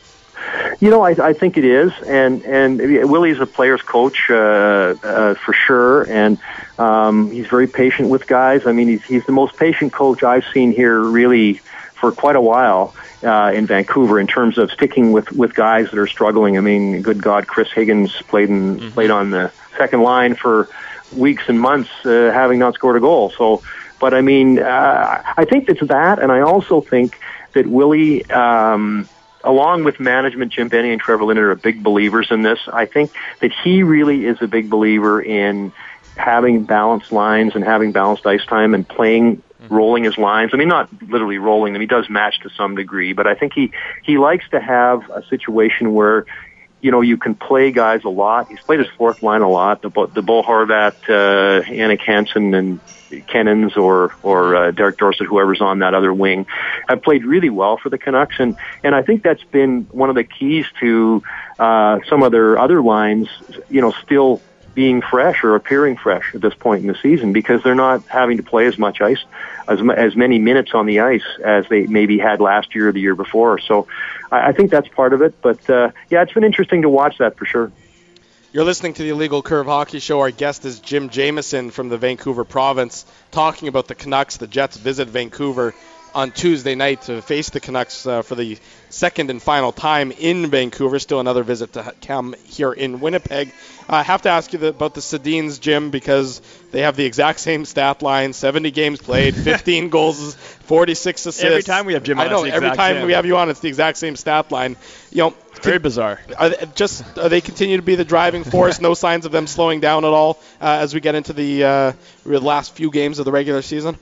You know, I, I think it is, and and Willie's a player's coach uh, uh, for sure, and um, he's very patient with guys. I mean, he's he's the most patient coach I've seen here really for quite a while uh, in Vancouver in terms of sticking with, with guys that are struggling. I mean, good God, Chris Higgins played in, mm-hmm. played on the second line for weeks and months, uh, having not scored a goal. So, but I mean, uh, I think it's that, and I also think that Willie, um, along with management, Jim Benny and Trevor Linden are big believers in this. I think that he really is a big believer in having balanced lines and having balanced ice time and playing, rolling his lines. I mean, not literally rolling them. He does match to some degree, but I think he, he likes to have a situation where you know, you can play guys a lot. He's played his fourth line a lot. The, the Bo Horvat, uh, Yannick Hansen, and Kennens or or uh, Derek Dorsett, whoever's on that other wing, have played really well for the Canucks, and and I think that's been one of the keys to uh, some of their other lines, you know, still being fresh or appearing fresh at this point in the season, because they're not having to play as much ice, as as many minutes on the ice as they maybe had last year or the year before. So I, I think that's part of it. But uh, yeah, it's been interesting to watch that for sure. You're listening to the Illegal Curve Hockey Show. Our guest is Jim Jamieson from the Vancouver Province, talking about the Canucks. The Jets visit Vancouver on Tuesday night to face the Canucks uh, for the second and final time in Vancouver. Still another visit to come here in Winnipeg. I have to ask you the, about the Sedins, Jim, because they have the exact same stat line: seventy games played, fifteen goals, forty-six assists. Every time we have Jim on, I know, it's the every exact time same. we have you on, it's the exact same stat line. You know, It's very bizarre. Are they, just are they continue to be the driving force? No signs of them slowing down at all uh, as we get into the uh, last few games of the regular season?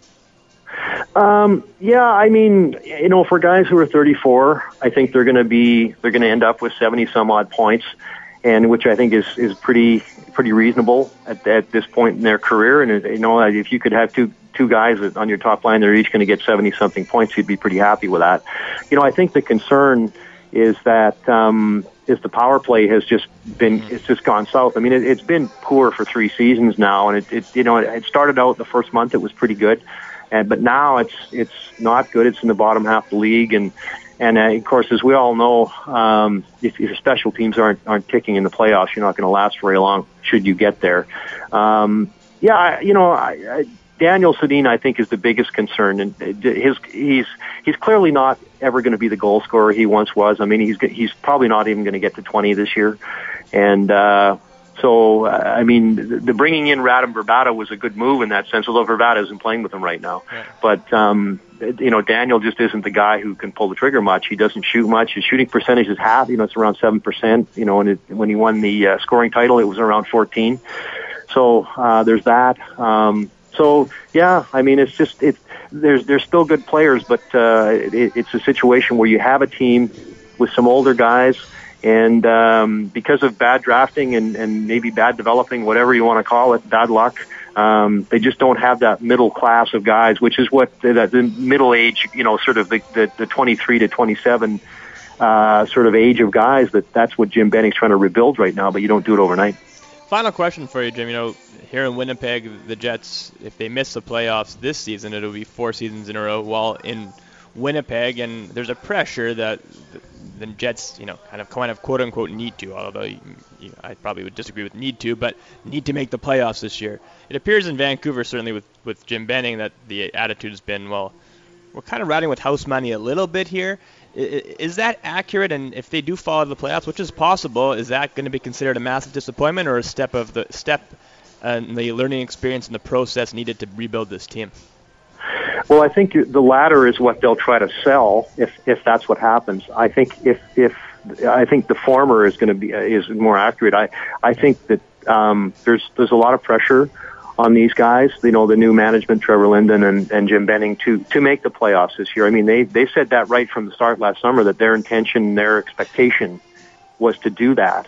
Um, yeah, I mean, you know, for guys who are thirty-four, I think they're going to be they're going to end up with seventy some odd points, and which I think is is pretty pretty reasonable at at this point in their career. And you know, if you could have two two guys on your top line, they're each going to get seventy something points, you'd be pretty happy with that. You know, I think the concern is that um, is the power play has just been it's just gone south. I mean, it, it's been poor for three seasons now, and it, it you know it, it started out the first month it was pretty good. And, but now it's it's not good. It's in the bottom half of the league, and and uh, of course, as we all know, um, if, if your special teams aren't aren't ticking in the playoffs, you're not going to last very long. Should you get there? Um, yeah, I, you know, I, I, Daniel Sedin, I think, is the biggest concern, and his he's he's clearly not ever going to be the goal scorer he once was. I mean, he's he's probably not even going to get to twenty this year, and. Uh, So, uh, I mean, the, the bringing in Radim Vrbata was a good move in that sense, although Vrbata isn't playing with him right now. Yeah. But, um, you know, Daniel just isn't the guy who can pull the trigger much. He doesn't shoot much. His shooting percentage is half, you know, it's around seven percent. You know, and it, when he won the uh, scoring title, it was around fourteen. So, uh, there's that. Um, so, yeah, I mean, it's just, it, there's, there's still good players, but, uh, it, it's a situation where you have a team with some older guys. And um, because of bad drafting and, and maybe bad developing, whatever you want to call it, bad luck, um, they just don't have that middle class of guys, which is what the, the middle age, you know, sort of the, the, the twenty-three to twenty-seven uh, sort of age of guys. That that's what Jim Benning's trying to rebuild right now, but you don't do it overnight. Final question for you, Jim. You know, here in Winnipeg, the Jets, if they miss the playoffs this season, it'll be four seasons in a row while in Winnipeg, and there's a pressure that the Jets, you know, kind of kind of quote unquote need to, although you, you, I probably would disagree with need to, but need to make the playoffs this year. It appears in Vancouver, certainly with, with Jim Benning, that the attitude has been, well, we're kind of riding with house money a little bit here. Is that accurate? And if they do fall out of the playoffs, which is possible, is that going to be considered a massive disappointment or a step of the step in the learning experience and the process needed to rebuild this team? Well, I think the latter is what they'll try to sell if if that's what happens. I think if if I think the former is going to be is more accurate. I I think that um, there's there's a lot of pressure on these guys. You know, the new management, Trevor Linden and, and Jim Benning, to to make the playoffs this year. I mean, they they said that right from the start last summer, that their intention, their expectation was to do that.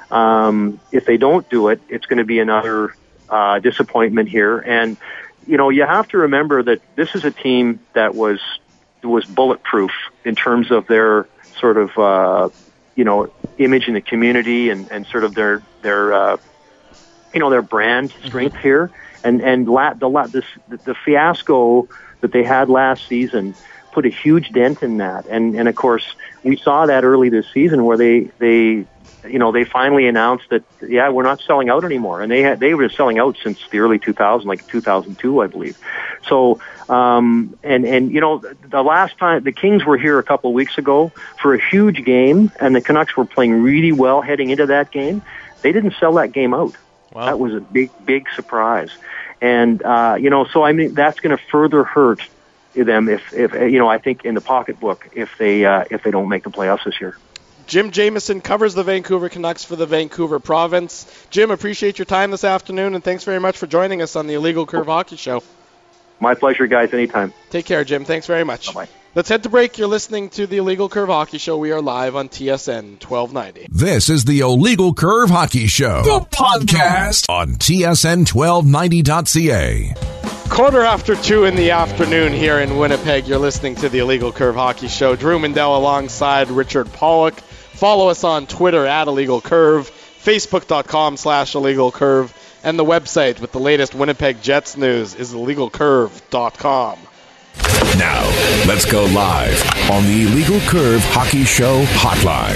Um, if they don't do it, it's going to be another uh, disappointment here. And you know, you have to remember that this is a team that was was bulletproof in terms of their sort of uh, you know image in the community and, and sort of their their uh, you know their brand strength mm-hmm. here. And and la- the, la- this, the the fiasco that they had last season put a huge dent in that. And and of course we saw that early this season where they they. You know, they finally announced that, yeah, we're not selling out anymore. And they had, they were selling out since the early two thousands, like two thousand two, I believe. So, um, and, and, you know, the last time the Kings were here a couple of weeks ago for a huge game, and the Canucks were playing really well heading into that game, they didn't sell that game out. Wow. That was a big, big surprise. And, uh, you know, so I mean, that's going to further hurt them if, if, you know, I think in the pocketbook if they, uh, if they don't make the playoffs this year. Jim Jamieson covers the Vancouver Canucks for the Vancouver Province. Jim, appreciate your time this afternoon, and thanks very much for joining us on the Illegal Curve Hockey Show. My pleasure, guys, anytime. Take care, Jim. Thanks very much. Bye-bye. Let's head to break. You're listening to the Illegal Curve Hockey Show. We are live on T S N twelve ninety. This is the Illegal Curve Hockey Show, the podcast on T S N twelve ninety dot C A. Quarter after two in the afternoon here in Winnipeg. You're listening to the Illegal Curve Hockey Show. Drew Mandel alongside Richard Pollock. Follow us on Twitter at Illegal Curve, Facebook.com slash Illegal Curve, and the website with the latest Winnipeg Jets news is illegal curve dot com. Now, let's go live on the Illegal Curve Hockey Show hotline.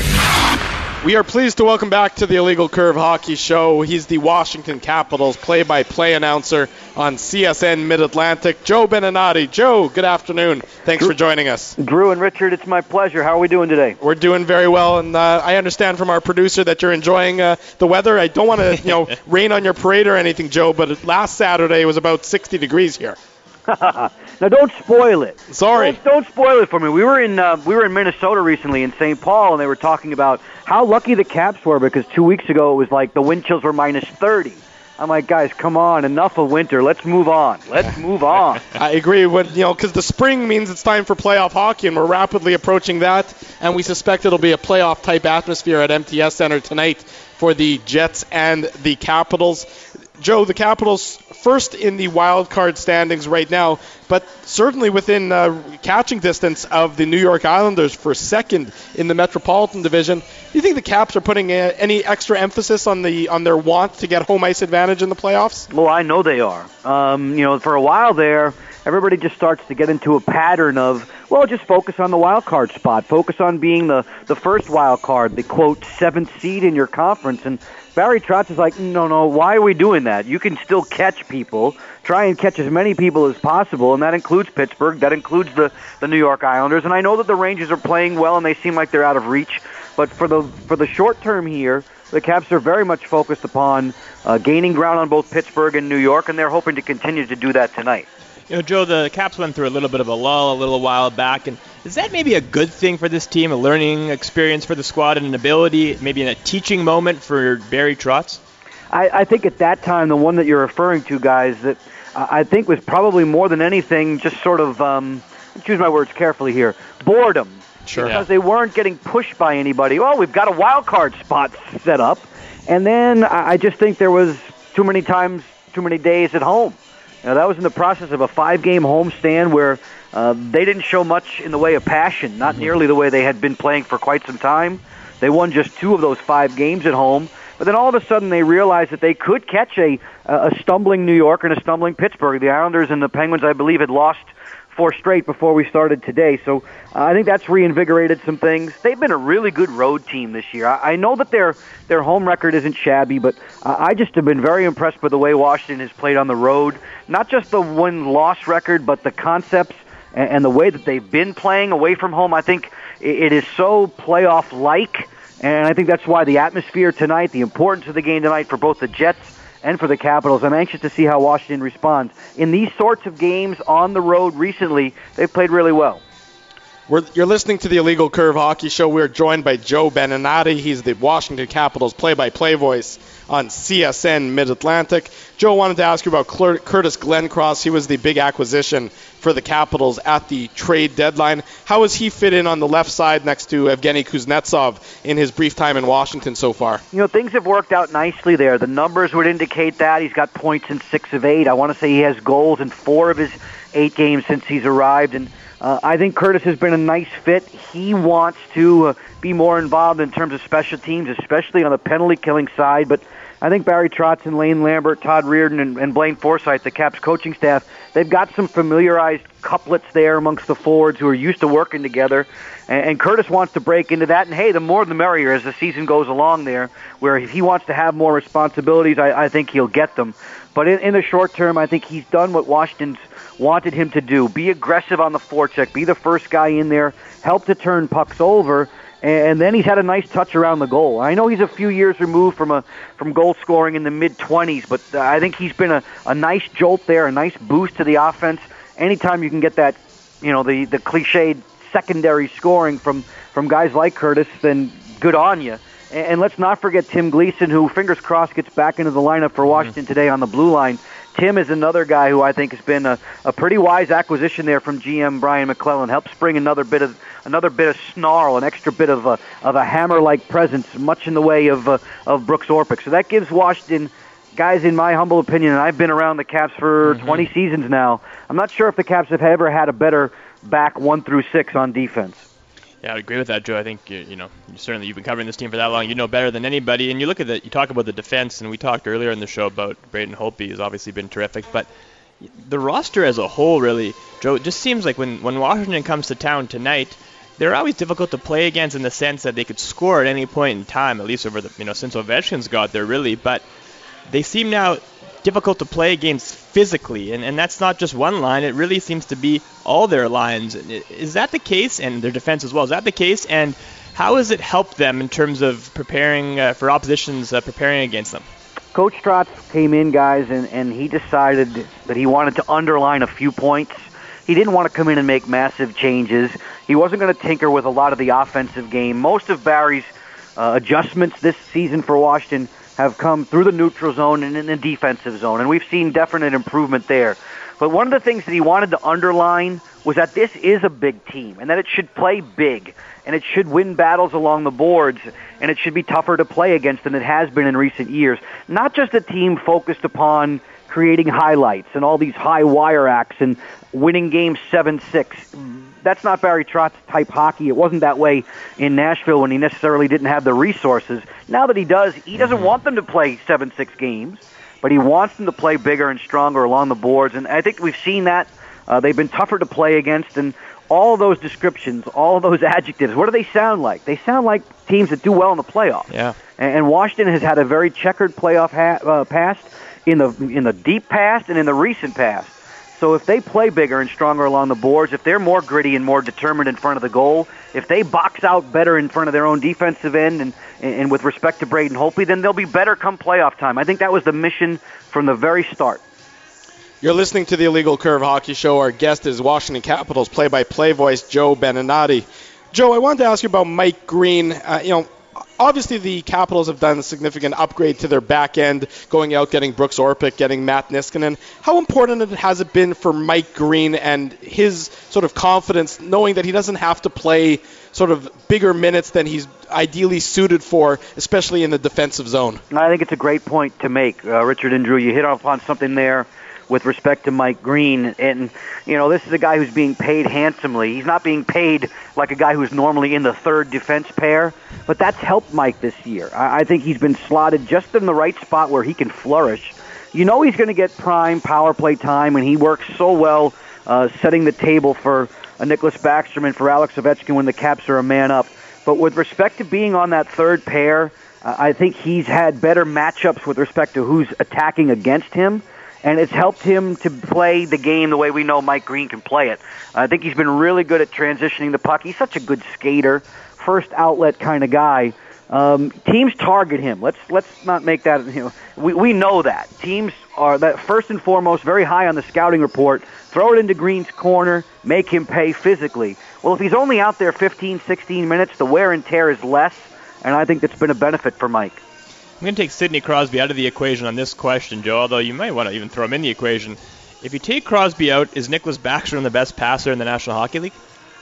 We are pleased to welcome back to the Illegal Curve Hockey Show. He's the Washington Capitals play-by-play announcer on C S N Mid-Atlantic, Joe Beninati. Joe, good afternoon. Thanks Drew, for joining us. Drew and Richard, it's my pleasure. How are we doing today? We're doing very well, and uh, I understand from our producer that you're enjoying uh, the weather. I don't want to, you know, rain on your parade or anything, Joe, but last Saturday it was about sixty degrees here. Now don't spoil it. Sorry. Don't, don't spoil it for me. We were in uh, we were in Minnesota recently in Saint Paul, and they were talking about how lucky the Caps were because two weeks ago it was like the wind chills were minus thirty. I'm like, guys, come on, enough of winter. Let's move on. Let's move on. I agree with, you know, because the spring means it's time for playoff hockey, and we're rapidly approaching that, and we suspect it'll be a playoff-type atmosphere at M T S Center tonight for the Jets and the Capitals. Joe, the Capitals first in the wild card standings right now, but certainly within uh, catching distance of the New York Islanders for second in the Metropolitan Division. Do you think the Caps are putting uh, any extra emphasis on the on their want to get home ice advantage in the playoffs? Well, I know they are. Um, you know, for a while there, everybody just starts to get into a pattern of, well, just focus on the wild card spot, focus on being the, the first wild card, the, quote, seventh seed in your conference, and Barry Trotz is like, no, no, why are we doing that? You can still catch people. Try and catch as many people as possible, and that includes Pittsburgh. That includes the, the New York Islanders. And I know that the Rangers are playing well, and they seem like they're out of reach. But for the for the short term here, the Caps are very much focused upon uh, gaining ground on both Pittsburgh and New York, and they're hoping to continue to do that tonight. You know, Joe, the Caps went through a little bit of a lull a little while back, and is that maybe a good thing for this team, a learning experience for the squad and an ability, maybe a teaching moment for Barry Trotz? I, I think at that time, the one that you're referring to, guys, that uh, I think was probably more than anything just sort of, um, choose my words carefully here, boredom. Sure. Because they weren't getting pushed by anybody. Oh, we've got a wild card spot set up. And then I, I just think there was too many times, too many days at home. You know, that was in the process of a five-game homestand where uh, they didn't show much in the way of passion, not nearly the way they had been playing for quite some time. They won just two of those five games at home. But then all of a sudden they realized that they could catch a, a stumbling New York and a stumbling Pittsburgh. The Islanders and the Penguins, I believe, had lost four straight before we started today. So uh, I think that's reinvigorated some things. They've been a really good road team this year. I, I know that their their home record isn't shabby, but uh, I just have been very impressed with the way Washington has played on the road. Not just the win-loss record, but the concepts and, and the way that they've been playing away from home. I think it, it is so playoff-like, and I think that's why the atmosphere tonight, the importance of the game tonight for both the Jets and for the Capitals. I'm anxious to see how Washington responds. In these sorts of games on the road recently, they've played really well. We're, you're listening to the Illegal Curve Hockey Show. We're joined by Joe Beninati. He's the Washington Capitals play-by-play voice on C S N Mid-Atlantic. Joe, wanted to ask you about Cl- Curtis Glencross. He was the big acquisition for the Capitals at the trade deadline. How has he fit in on the left side next to Evgeny Kuznetsov in his brief time in Washington so far? You know, things have worked out nicely there. The numbers would indicate that. He's got points in six of eight. I want to say he has goals in four of his eight games since he's arrived. And uh, I think Curtis has been a nice fit. He wants to uh, be more involved in terms of special teams, especially on the penalty-killing side. But I think Barry Trotz and Lane Lambert, Todd Reardon, and, and Blaine Forsythe, the Caps coaching staff, they've got some familiarized couplets there amongst the forwards who are used to working together. And, and Curtis wants to break into that. And, hey, the more the merrier as the season goes along there, where if he wants to have more responsibilities, I, I think he'll get them. But in, in the short term, I think he's done what Washington's wanted him to do. Be aggressive on the forecheck. Be the first guy in there. Help to turn pucks over. And then he's had a nice touch around the goal. I know he's a few years removed from a from goal scoring in the mid-twenties, but I think he's been a, a nice jolt there, a nice boost to the offense. Anytime you can get that, you know, the, the cliched secondary scoring from, from guys like Curtis, then good on you. And, and let's not forget Tim Gleason, who, fingers crossed, gets back into the lineup for Washington today on the blue line. Tim is another guy who I think has been a, a pretty wise acquisition there from G M Brian McClellan. Helps bring another bit of another bit of snarl, an extra bit of a of a hammer-like presence, much in the way of uh, of Brooks Orpik. So that gives Washington, guys, in my humble opinion, and I've been around the Caps for mm-hmm. twenty seasons now, I'm not sure if the Caps have ever had a better back one through six on defense. Yeah, I would agree with that, Joe. I think, you, you know, you certainly you've been covering this team for that long. You know better than anybody. And you look at the, you talk about the defense, and we talked earlier in the show about Braden Holtby has obviously been terrific. But the roster as a whole, really, Joe, it just seems like when, when Washington comes to town tonight, they're always difficult to play against in the sense that they could score at any point in time, at least over the, you know, since Ovechkin's got there, really. But they seem now difficult to play against physically, and, and that's not just one line. It really seems to be all their lines. Is that the case? And their defense as well. Is that the case? And how has it helped them in terms of preparing uh, for oppositions uh, preparing against them? Coach Trotz came in, guys, and, and he decided that he wanted to underline a few points. He didn't want to come in and make massive changes. He wasn't going to tinker with a lot of the offensive game. Most of Barry's uh, adjustments this season for Washington have come through the neutral zone and in the defensive zone, and we've seen definite improvement there. But one of the things that he wanted to underline was that this is a big team, and that it should play big, and it should win battles along the boards, and it should be tougher to play against than it has been in recent years. Not just a team focused upon creating highlights and all these high wire acts and winning games seven six. That's not Barry Trotz type hockey. It wasn't that way in Nashville when he necessarily didn't have the resources. Now that he does, he doesn't mm-hmm. want them to play seven six games, but he wants them to play bigger and stronger along the boards. And I think we've seen that. Uh, they've been tougher to play against, and all of those descriptions, all of those adjectives, what do they sound like? They sound like teams that do well in the playoffs. Yeah. And, and Washington has had a very checkered playoff ha- uh, past, in the in the deep past and in the recent past. So if they play bigger and stronger along the boards, if they're more gritty and more determined in front of the goal, if they box out better in front of their own defensive end and, and with respect to Braden Holtby, then they'll be better come playoff time. I think that was the mission from the very start. You're listening to the Illegal Curve Hockey Show. Our guest is Washington Capitals play-by-play voice Joe Beninati. Joe, I wanted to ask you about Mike Green. Uh, you know, obviously the Capitals have done a significant upgrade to their back end, going out, getting Brooks Orpik, getting Matt Niskanen. How important has it been for Mike Green and his sort of confidence, knowing that he doesn't have to play sort of bigger minutes than he's ideally suited for, especially in the defensive zone? I think it's a great point to make, uh, Richard and Drew. You hit upon something there with respect to Mike Green. And, you know, this is a guy who's being paid handsomely. He's not being paid like a guy who's normally in the third defense pair, but that's helped Mike this year. I, I think he's been slotted just in the right spot where he can flourish. You know he's going to get prime power play time, and he works so well uh, setting the table for uh, Nicholas Backstrom and for Alex Ovechkin when the Caps are a man up. But with respect to being on that third pair, uh, I think he's had better matchups with respect to who's attacking against him. And it's helped him to play the game the way we know Mike Green can play it. I think he's been really good at transitioning the puck. He's such a good skater, first outlet kind of guy. Um, teams target him. Let's let's not make that. You know, we we know that teams are that first and foremost very high on the scouting report. Throw it into Green's corner, make him pay physically. Well, if he's only out there fifteen, sixteen minutes, the wear and tear is less, and I think that's been a benefit for Mike. I'm going to take Sidney Crosby out of the equation on this question, Joe, although you might want to even throw him in the equation. If you take Crosby out, is Nicholas Backstrom the best passer in the National Hockey League?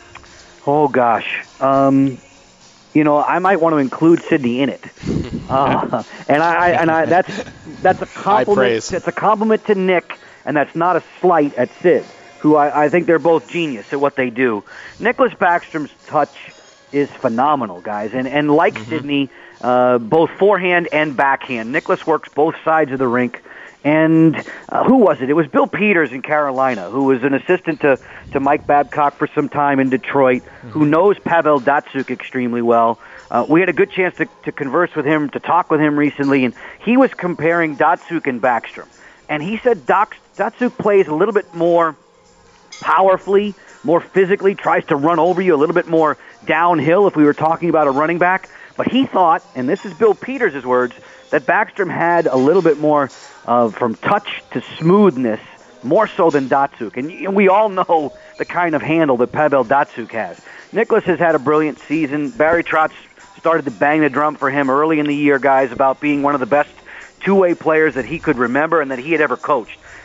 Oh, gosh. Um, you know, I might want to include Sidney in it. Uh, and I, and I that's that's a compliment. That's a compliment to Nick, and that's not a slight at Sid, who I, I think they're both genius at what they do. Nicholas Backstrom's touch is phenomenal, guys, and and like mm-hmm. Sidney, uh, both forehand and backhand. Nicholas works both sides of the rink. And uh, who was it? It was Bill Peters in Carolina, who was an assistant to, to Mike Babcock for some time in Detroit, mm-hmm. who knows Pavel Datsyuk extremely well. Uh, we had a good chance to, to converse with him, to talk with him recently, and he was comparing Datsyuk and Backstrom. And he said Doc, Datsyuk plays a little bit more powerfully, more physically, tries to run over you a little bit more downhill if we were talking about a running back. But he thought, and this is Bill Peters' words, that Backstrom had a little bit more uh, from touch to smoothness, more so than Datsyuk. And we all know the kind of handle that Pavel Datsyuk has. Nicholas has had a brilliant season. Barry Trotz started to bang the drum for him early in the year, guys, about being one of the best two-way players that he could remember and that he had ever coached.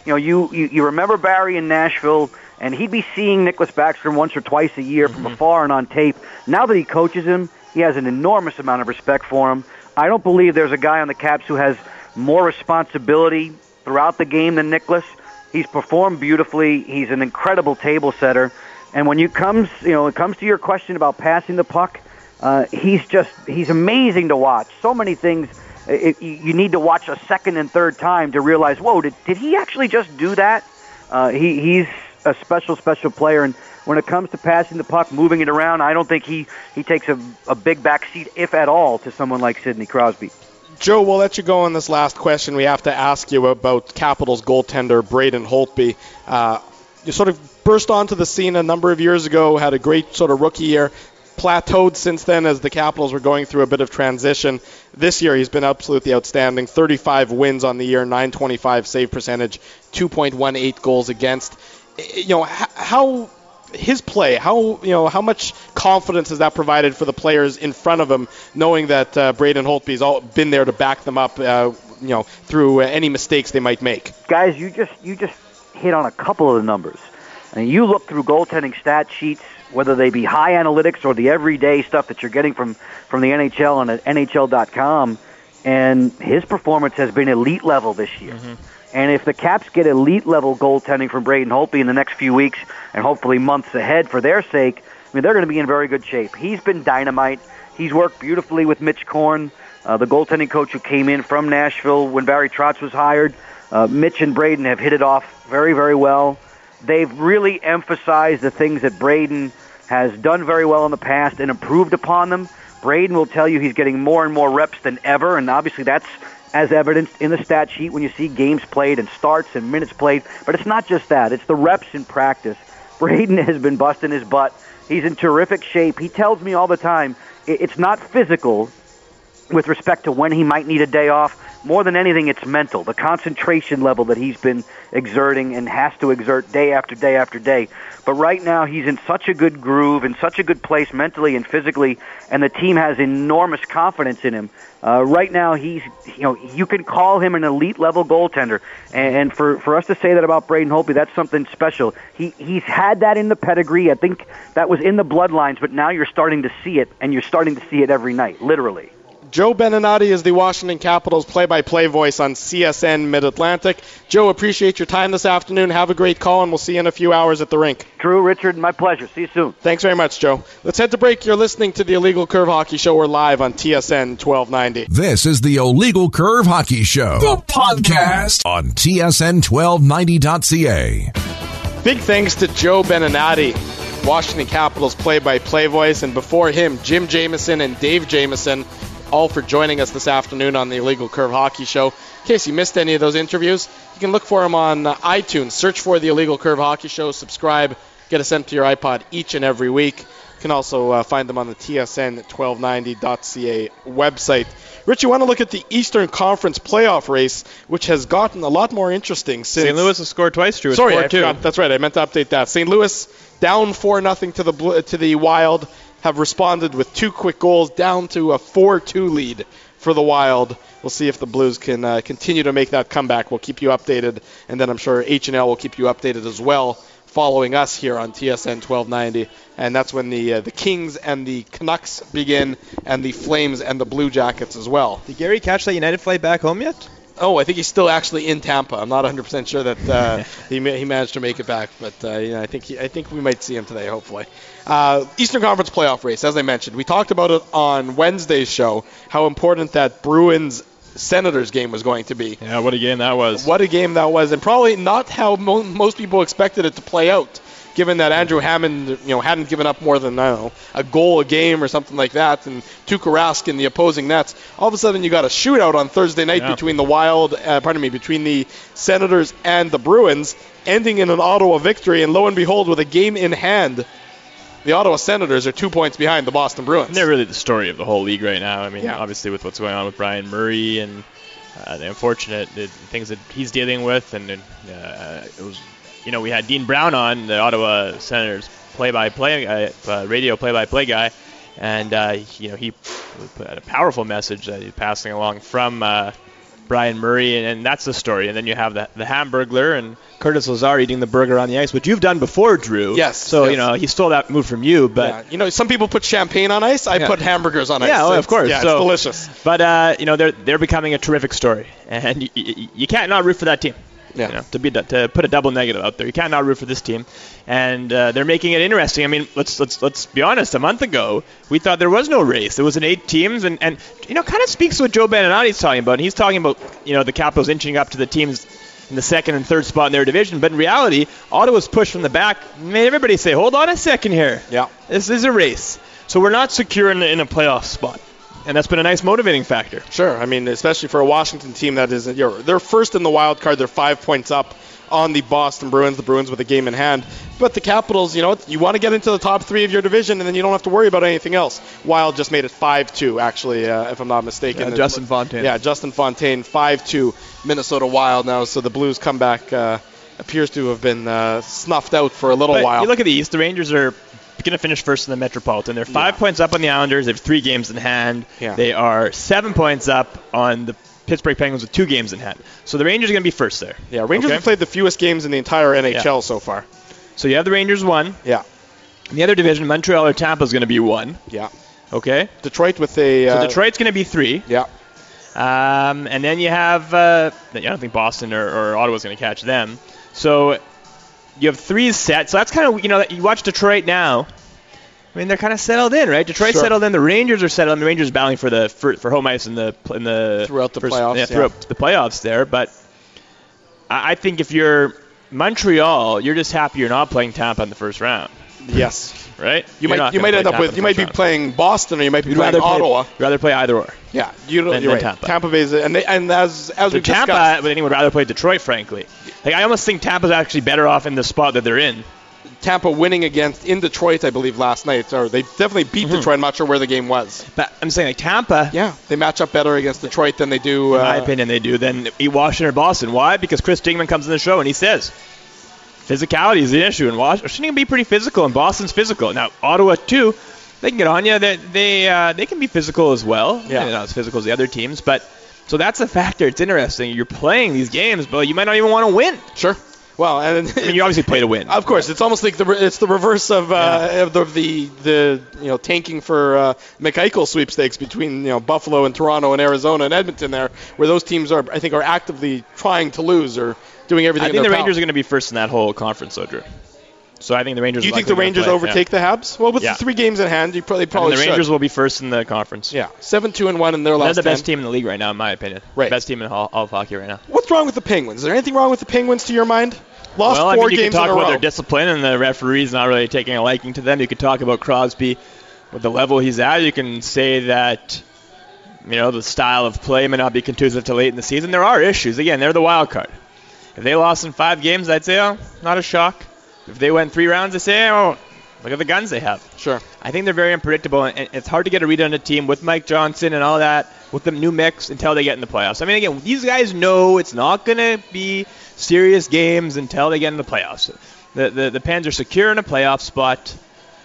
you know, you, you, you remember Barry in Nashville, and he'd be seeing Nicholas Backstrom once or twice a year from mm-hmm. afar and on tape. Now that he coaches him, he has an enormous amount of respect for him. I don't believe there's a guy on the Caps who has more responsibility throughout the game than Nicholas. He's performed beautifully. He's an incredible table setter. And when you comes, you know, it comes to your question about passing the puck, uh, he's just he's amazing to watch. So many things it, you need to watch a second and third time to realize, whoa, did did he actually just do that? Uh, he he's a special, special player. And when it comes to passing the puck, moving it around, I don't think he, he takes a, a big back seat, if at all, to someone like Sidney Crosby. Joe, we'll let you go on this last question. We have to ask you about Capitals goaltender Braden Holtby. Uh, you sort of burst onto the scene a number of years ago, had a great sort of rookie year, plateaued since then as the Capitals were going through a bit of transition. This year he's been absolutely outstanding. thirty-five wins on the year, nine twenty-five save percentage, two point one eight goals against. You know, how his play, how you know how much confidence has that provided for the players in front of him, knowing that uh, Braden Holtby's all been there to back them up, uh, you know, through uh, any mistakes they might make. Guys, you just you just hit on a couple of the numbers. And you look through goaltending stat sheets, whether they be high analytics or the everyday stuff that you're getting from, from the N H L and at N H L dot com, and his performance has been elite level this year. Mm-hmm. And if the Caps get elite-level goaltending from Braden Holtby in the next few weeks and hopefully months ahead for their sake, I mean, they're going to be in very good shape. He's been dynamite. He's worked beautifully with Mitch Korn, uh, the goaltending coach who came in from Nashville when Barry Trotz was hired. Uh, Mitch and Braden have hit it off very, very well. They've really emphasized the things that Braden has done very well in the past and improved upon them. Braden will tell you he's getting more and more reps than ever, and obviously that's as evidenced in the stat sheet when you see games played and starts and minutes played. But it's not just that. It's the reps in practice. Braden has been busting his butt. He's in terrific shape. He tells me all the time it's not physical with respect to when he might need a day off. More than anything, it's mental, the concentration level that he's been exerting and has to exert day after day after day. But right now, he's in such a good groove, in such a good place mentally and physically, and the team has enormous confidence in him. Uh, right now, he's, you know, you can call him an elite-level goaltender. And for, for us to say that about Braden Holtby, that's something special. He He's had that in the pedigree. I think that was in the bloodlines, but now you're starting to see it, and you're starting to see it every night, literally. Joe Beninati is the Washington Capitals play-by-play voice on C S N Mid-Atlantic. Joe, appreciate your time this afternoon. Have a great call, and we'll see you in a few hours at the rink. Drew, Richard, my pleasure. See you soon. Thanks very much, Joe. Let's head to break. You're listening to the Illegal Curve Hockey Show. We're live on T S N twelve ninety. This is the Illegal Curve Hockey Show, the podcast on T S N twelve ninety dot C A. Big thanks to Joe Beninati, Washington Capitals play-by-play voice, and before him, Jim Jameson and Dave Jameson, all for joining us this afternoon on the Illegal Curve Hockey Show. In case you missed any of those interviews, you can look for them on uh, iTunes. Search for the Illegal Curve Hockey Show, subscribe, get it sent to your iPod each and every week. You can also uh, find them on the T S N twelve ninety dot C A website. Rich, you want to look at the Eastern Conference playoff race, which has gotten a lot more interesting since... Saint Louis has scored twice, Drew. It's Sorry, four I forgot. That's right. I meant to update that. Saint Louis down four nothing to the to the Wild, have responded with two quick goals down to a four two lead for the Wild. We'll see if the Blues can uh, continue to make that comeback. We'll keep you updated, and then I'm sure H and L will keep you updated as well, following us here on T S N twelve ninety. And that's when the uh, the Kings and the Canucks begin, and the Flames and the Blue Jackets as well. Did Gary catch that United flight back home yet? Oh, I think he's still actually in Tampa. I'm not one hundred percent sure that uh, he he managed to make it back, but uh, you know, I think he, I think we might see him today, hopefully. Uh, Eastern Conference playoff race, as I mentioned, we talked about it on Wednesday's show, how important that Bruins Senators game was going to be. Yeah, what a game that was. What a game that was, and probably not how mo- most people expected it to play out, given that Andrew Hammond, you know, hadn't given up more than, I don't know, a goal a game or something like that, and Tuukka Rask in the opposing nets. All of a sudden, you got a shootout on Thursday night yeah. between the Wild, uh, pardon me, between the Senators and the Bruins, ending in an Ottawa victory, and lo and behold, with a game in hand, the Ottawa Senators are two points behind the Boston Bruins. And they're really the story of the whole league right now. I mean, yeah. obviously with what's going on with Brian Murray and uh, the unfortunate the things that he's dealing with, and uh, it was, you know, we had Dean Brown on, the Ottawa Senators play-by-play uh, uh, radio play-by-play guy, and uh, you know, he had a powerful message that he's passing along from uh, Brian Murray, and, and that's the story. And then you have the, the Hamburglar and Curtis Lazar eating the burger on the ice, which you've done before, Drew. Yes. So, yes. you know, he stole that move from you. But yeah. You know, some people put champagne on ice. I yeah. put hamburgers on ice. Yeah, well, of course. Yeah, so, it's delicious. But, uh, you know, they're they're becoming a terrific story. And you, you, you can't not root for that team. Yeah. You know, to be to put a double negative out there, you can't not root for this team, and uh, they're making it interesting. I mean, let's let's let's be honest. A month ago, we thought there was no race. There was an eight teams, and, and you know, kind of speaks to what Joe Beninati's talking about. And he's talking about you know the Capitals inching up to the teams in the second and third spot in their division, but in reality, Ottawa's push from the back made everybody say, "Hold on a second here. Yeah, this is a race." So we're not secure in, in a playoff spot. And that's been a nice motivating factor. Sure. I mean, especially for a Washington team that is, you know, they're first in the wild card. They're five points up on the Boston Bruins, the Bruins with a game in hand. But the Capitals, you know, you want to get into the top three of your division, and then you don't have to worry about anything else. Wild just made it five two, actually, uh, if I'm not mistaken. Yeah, Justin Fontaine. Yeah, Justin Fontaine, five two, Minnesota Wild now. So the Blues comeback uh, appears to have been uh, snuffed out for a little but while. You look at the East, the Rangers are going to finish first in the Metropolitan. They're five yeah. points up on the Islanders. They have three games in hand. Yeah. They are seven points up on the Pittsburgh Penguins with two games in hand. So the Rangers are going to be first there. Yeah, Rangers okay? have played the fewest games in the entire N H L yeah. so far. So you have the Rangers one. Yeah. In the other division, Montreal or Tampa is going to be one. Yeah. Okay. Detroit with a... Uh, so Detroit's going to be three. Yeah. Um, and then you have... Uh, I don't think Boston or, or Ottawa's going to catch them. So you have three set. So that's kind of... You know, you watch Detroit now... I mean, they're kind of settled in, right? Detroit sure. settled in. The Rangers are settled in. The Rangers battling for the for, for home ice in the in the throughout the first, playoffs. Yeah, throughout yeah. the playoffs there. But I, I think if you're Montreal, you're just happy you're not playing Tampa in the first round. Yes. Right. You you're might you might end up with you might be round. playing Boston or you might be You'd playing rather Ottawa. Play, you'd rather play either or. Yeah, you don't, than, you're than right. Tampa. Tampa Bay's and they, and as as so we Tampa, discussed, but I think would rather play Detroit, frankly. Like I almost think Tampa's actually better off in the spot that they're in. Tampa winning against in Detroit, I believe, last night, or they definitely beat mm-hmm. Detroit. I'm not sure where the game was. But I'm saying like Tampa. Yeah, they match up better against Detroit than they do. In uh, my opinion, they do than Washington or Boston. Why? Because Chris Stigman comes in the show and he says physicality is the issue, and Washington can be pretty physical, and Boston's physical. Now Ottawa too, they can get on you. They they uh, they can be physical as well. Yeah, Maybe not as physical as the other teams, but so that's a factor. It's interesting. You're playing these games, but you might not even want to win. Sure. Well, and I mean, you obviously play to win. Of course, it's almost like the it's the reverse of, uh, yeah. of the, the the you know tanking for uh, McEichel sweepstakes between you know Buffalo and Toronto and Arizona and Edmonton there, where those teams are I think are actively trying to lose or doing everything. I in think their the power. Rangers are going to be first in that whole conference, though, Drew. So I think the Rangers. Do you are think the Rangers play, overtake yeah. the Habs? Well, with yeah. the three games in hand, you probably probably I mean, the should. Rangers will be first in the conference. Yeah, seven two and one in their They're last. the best ten. team in the league right now, in my opinion. Right. Best team in all, all of hockey right now. What's wrong with the Penguins? Is there anything wrong with the Penguins to your mind? Lost well, four I mean, you games could talk in a about row. their discipline and the referees not really taking a liking to them. You could talk about Crosby with the level he's at. You can say that, you know, the style of play may not be conducive to late in the season. There are issues. Again, they're the wild card. If they lost in five games, I'd say, oh, not a shock. If they went three rounds, I'd say, oh, look at the guns they have. Sure. I think they're very unpredictable, and it's hard to get a read on a team with Mike Johnson and all that, with the new mix until they get in the playoffs. I mean, again, these guys know it's not going to be serious games until they get in the playoffs. The, the the Pens are secure in a playoff spot,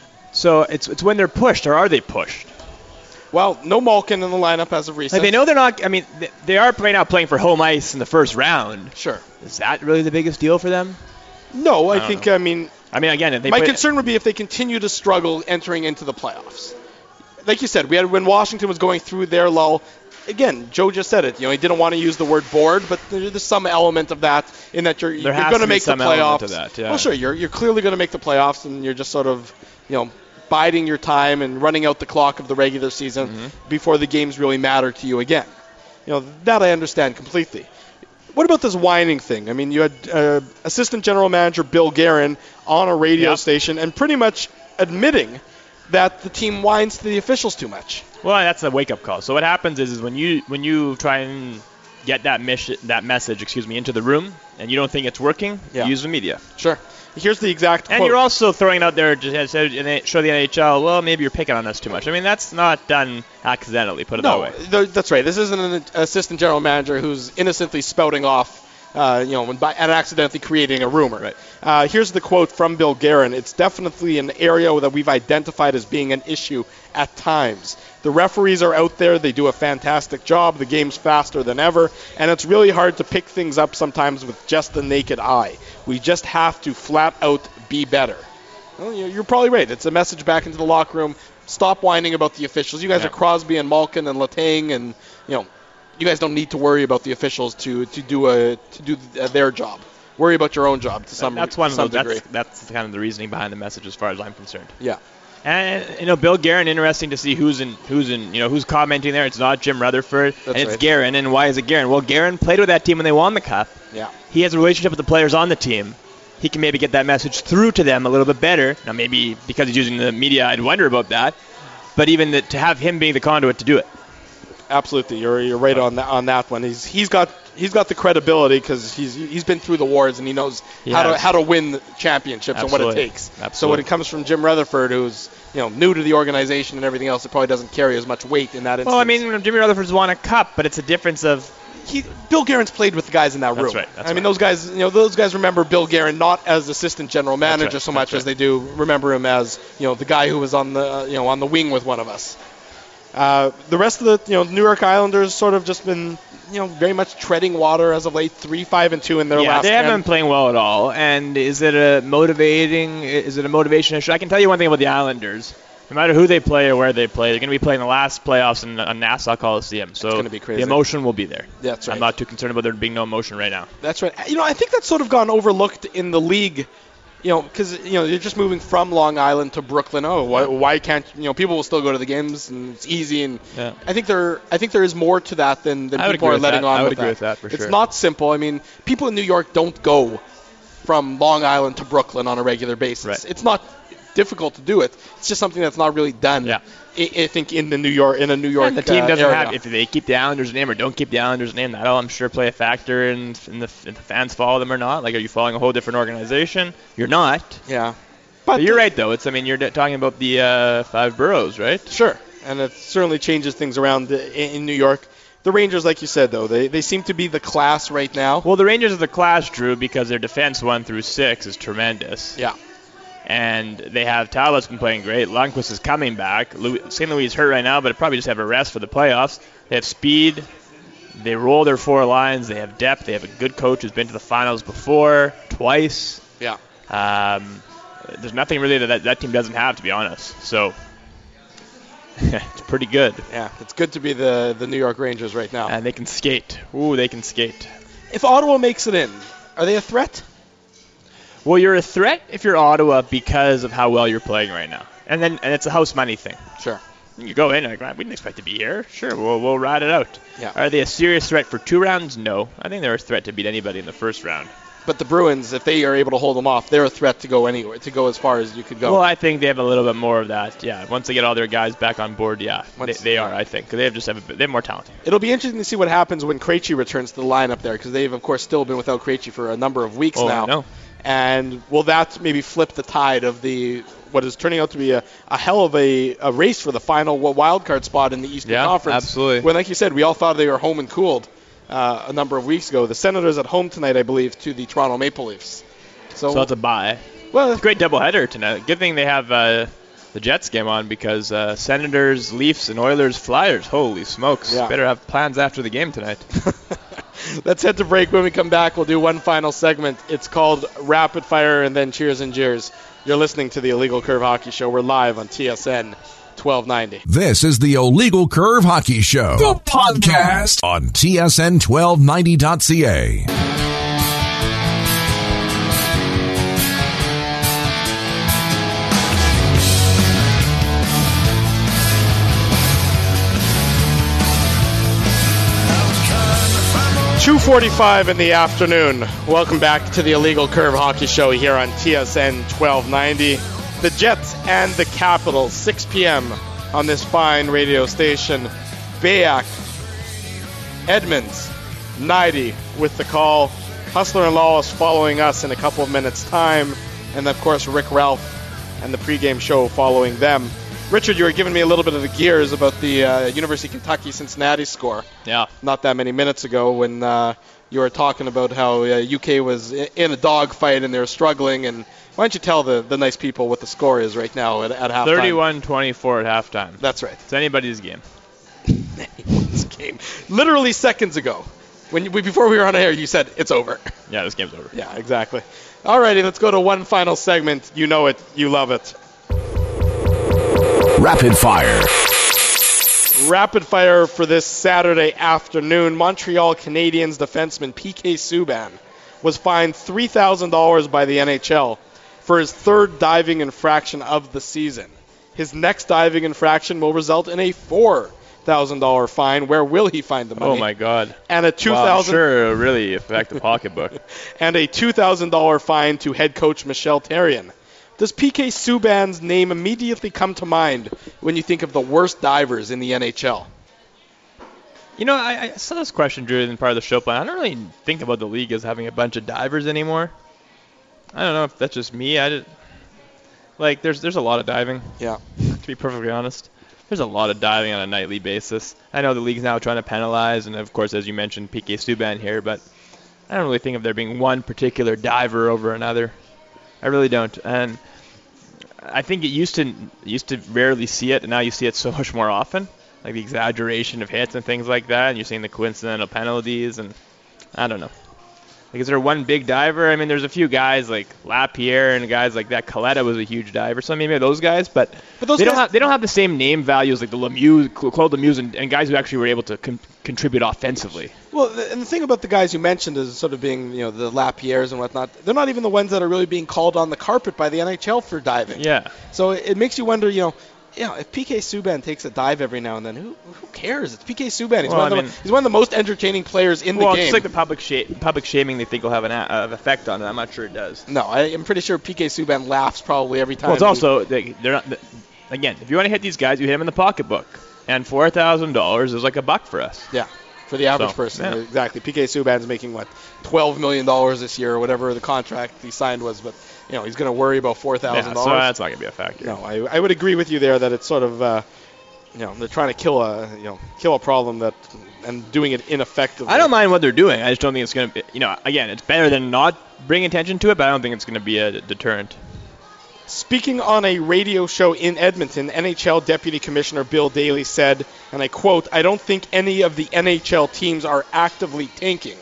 so it's it's when they're pushed, or are they pushed? Well, no Malkin in the lineup as of recent. Like they know they're not. I mean, they, they are right now playing for home ice in the first round. Sure. Is that really the biggest deal for them? No, I, I think. know. I mean, I mean, again, if they my play, concern would be if they continue to struggle entering into the playoffs. Like you said, we had when Washington was going through their lull. Again, Joe just said it. You know, he didn't want to use the word bored, but there's some element of that in that you're, you're going to make the playoffs. That, yeah. Well, sure, you're you're clearly going to make the playoffs, and you're just sort of, you know, biding your time and running out the clock of the regular season mm-hmm. before the games really matter to you again. You know, that I understand completely. What about this whining thing? I mean, you had uh, Assistant General Manager Bill Guerin on a radio yep. station and pretty much admitting that the team whines to the officials too much. Well, that's a wake-up call. So what happens is, is when you when you try and get that mission, that message, excuse me, into the room, and you don't think it's working, yeah. you use the media. Sure. Here's the exact and quote. You're also throwing it out there to show the N H L, well, maybe you're picking on us too much. I mean, that's not done accidentally, put it no, that way. Th- that's right. This isn't an assistant general manager who's innocently spouting off uh, you know, when by, and accidentally creating a rumor. Right. Uh, here's the quote from Bill Guerin. It's definitely an area that we've identified as being an issue at times. The referees are out there. They do a fantastic job. The game's faster than ever, and it's really hard to pick things up sometimes with just the naked eye. We just have to flat out be better. Well, you're probably right. It's a message back into the locker room. Stop whining about the officials. You guys yeah. are Crosby and Malkin and Letang, and you know, you guys don't need to worry about the officials to to do a to do their job. Worry about your own job to some that's one to some of those, degree. That's, that's kind of the reasoning behind the message, as far as I'm concerned. Yeah. And you know, Bill Guerin, interesting to see who's in who's in you know who's commenting there. It's not Jim Rutherford, That's and it's right. Guerin. And why is it Guerin? Well, Guerin played with that team when they won the cup. Yeah. He has a relationship with the players on the team. He can maybe get that message through to them a little bit better. Now, maybe because he's using the media, I'd wonder about that. But even the, to have him being the conduit to do it. Absolutely, you're you're right on that on that one. He's he's got he's got the credibility because he's he's been through the wars and he knows He how has. to how to win championships Absolutely. and what it takes. Absolutely. So when it comes from Jim Rutherford, who's you know new to the organization and everything else, it probably doesn't carry as much weight in that instance. Well, I mean, Jimmy Rutherford's won a cup, but it's a difference of he, Bill Guerin's played with the guys in that That's room. right, that's I mean, right. those guys, you know, those guys remember Bill Guerin not as assistant general manager right, so much that's as they do remember him as you know the guy who was on the uh, you know on the wing with one of us. Uh, the rest of the you know New York Islanders sort of just been you know very much treading water as of late, three five and two in their yeah, last. they haven't ten. been playing well at all. And is it a motivating? Is it a motivation issue? I can tell you one thing about the Islanders. No matter who they play or where they play, they're going to be playing the last playoffs in on Nassau Coliseum. So gonna be crazy. the emotion will be there. That's right. I'm not too concerned about there being no emotion right now. That's right. You know, I think that's sort of gone overlooked in the league. You know, because you know you're just moving from Long Island to Brooklyn. Oh, why, why can't you know? People will still go to the games and it's easy. And Yeah. I think there, I think there is more to that than, than I would people agree are with letting that. on. I would with agree that. with that for It's sure. not simple. I mean, people in New York don't go from Long Island to Brooklyn on a regular basis. Right. It's not difficult to do it. It's just something that's not really done. Yeah. I, I think in the New York in a New York And the team uh, doesn't area. have, if they keep the Islanders' name or don't keep the Islanders' name, that'll, I'm sure, play a factor in, in, the, if the fans follow them or not. Like, are you following a whole different organization? You're not. Yeah. But But you're the- right, though. It's I mean, you're d- talking about the uh, five boroughs, right? Sure, and it certainly changes things around in, in New York. The Rangers, like you said, though, they, they seem to be the class right now. Well, the Rangers are the class, Drew, because their defense one through six is tremendous. Yeah. And they have Talbot's been playing great. Lundqvist is coming back. Saint Louis is hurt right now, but probably just have a rest for the playoffs. They have speed. They roll their four lines. They have depth. They have a good coach who's been to the finals before, twice. Yeah. Um, there's nothing really that, that that team doesn't have, to be honest. So it's pretty good. Yeah, it's good to be the, the New York Rangers right now. And they can skate. Ooh, they can skate. If Ottawa makes it in, are they a threat? Well, you're a threat if you're Ottawa because of how well you're playing right now. And then and it's a house money thing. Sure. You go in, like, we didn't expect to be here. Sure, we'll, we'll ride it out. Yeah. Are they a serious threat for two rounds? No. I think they're a threat to beat anybody in the first round. But the Bruins, if they are able to hold them off, they're a threat to go anywhere, to go as far as you could go. Well, I think they have a little bit more of that. Yeah, once they get all their guys back on board, yeah, Once- they, they are. I think 'cause they have just have a bit, they have more talent. It'll be interesting to see what happens when Krejci returns to the lineup there, because they've, of course, still been without Krejci for a number of weeks Oh, now. I know. And will that maybe flip the tide of the what is turning out to be a, a hell of a, a race for the final wild card spot in the Eastern Yeah, Conference? absolutely. When, like you said, we all thought they were home and cooled uh, a number of weeks ago. The Senators at home tonight, I believe, to the Toronto Maple Leafs. So, So that's a bye. well, Great doubleheader tonight. Good thing they have uh, the Jets game on because uh, Senators, Leafs, and Oilers, Flyers. Holy smokes! Yeah. Better have plans after the game tonight. let's head to break. When we come back, we'll do one final segment. It's called Rapid Fire and then Cheers and Jeers. You're listening to the Illegal Curve Hockey Show. We're live on T S N twelve ninety. This is the Illegal Curve Hockey Show, the podcast on T S N twelve ninety dot C A. two forty-five in the afternoon. Welcome back to the Illegal Curve Hockey Show here on T S N twelve ninety. The Jets and the Capitals, six p.m. on this fine radio station. Bayak, Edmonds, Nighty with the call. Hustler and Lawless following us in a couple of minutes' time. And, of course, Rick Ralph and the pregame show following them. Richard, you were giving me a little bit of the gears about the uh, University of Kentucky Cincinnati score. Yeah. Not that many minutes ago when uh, you were talking about how uh, U K was in a dogfight and they were struggling. And why don't you tell the, the nice people what the score is right now at, at halftime? thirty-one twenty-four at halftime. That's right. It's anybody's game. Anybody's game. Literally seconds ago, when you, before we were on air, you said it's over. Yeah, this game's over. Yeah, exactly. All righty, let's go to one final segment. You know it. You love it. Rapid Fire. Rapid Fire for this Saturday afternoon. Montreal Canadiens defenseman P K Subban was fined three thousand dollars by the N H L for his third diving infraction of the season. His next diving infraction will result in a four thousand dollars fine. Where will he find the money? Oh, my God. And a two thousand well, I'm sure it'll really affect the pocketbook. And a two thousand dollars fine to head coach Michel Therrien. Does P K Subban's name immediately come to mind when you think of the worst divers in the N H L? You know, I, I saw this question, Drew, in part of the show plan. I don't really think about the league as having a bunch of divers anymore. I don't know if that's just me. I did, like, there's there's a lot of diving. Yeah. To be perfectly honest, there's a lot of diving on a nightly basis. I know the league's now trying to penalize, and of course, as you mentioned, P K Subban here, but I don't really think of there being one particular diver over another. I really don't. And I think it used to used to rarely see it, and now you see it so much more often, like the exaggeration of hits and things like that, and you're seeing the coincidental penalties, and I don't know. Like, is there one big diver? I mean, there's a few guys like Lapierre and guys like that. Coletta was a huge diver, so maybe those guys, but, but those they guys, don't have they don't have the same name values like the Lemieux, Claude Lemieux, and, and guys who actually were able to con- contribute offensively. Well, and the thing about the guys you mentioned is sort of being, you know, the Lapierres and whatnot. They're not even the ones that are really being called on the carpet by the N H L for diving. Yeah. So it makes you wonder, you know. You know, if P K Subban takes a dive every now and then, who who cares? It's P K Subban. He's, well, one, of I the, mean, he's one of the most entertaining players in well, the game. Well, it's like the public sh- public shaming they think will have an a- uh, effect on it. I'm not sure it does. No, I am pretty sure P K Subban laughs probably every time. Well, it's also, they, they're not, again, if you want to hit these guys, you hit them in the pocketbook. And four thousand dollars is like a buck for us. Yeah, for the average so, person. Yeah. Exactly. P K Subban's making, what, twelve million dollars this year or whatever the contract he signed was. But, you know, he's going to worry about four thousand dollars. Yeah, so that's not going to be a factor. No, I, I would agree with you there that it's sort of, uh, you know, they're trying to kill a, you know, kill a problem that, and doing it ineffectively. I don't mind what they're doing. I just don't think it's going to be, you know, again, it's better than not bring attention to it, but I don't think it's going to be a deterrent. Speaking on a radio show in Edmonton, N H L Deputy Commissioner Bill Daly said, and I quote, "I don't think any of the N H L teams are actively tanking."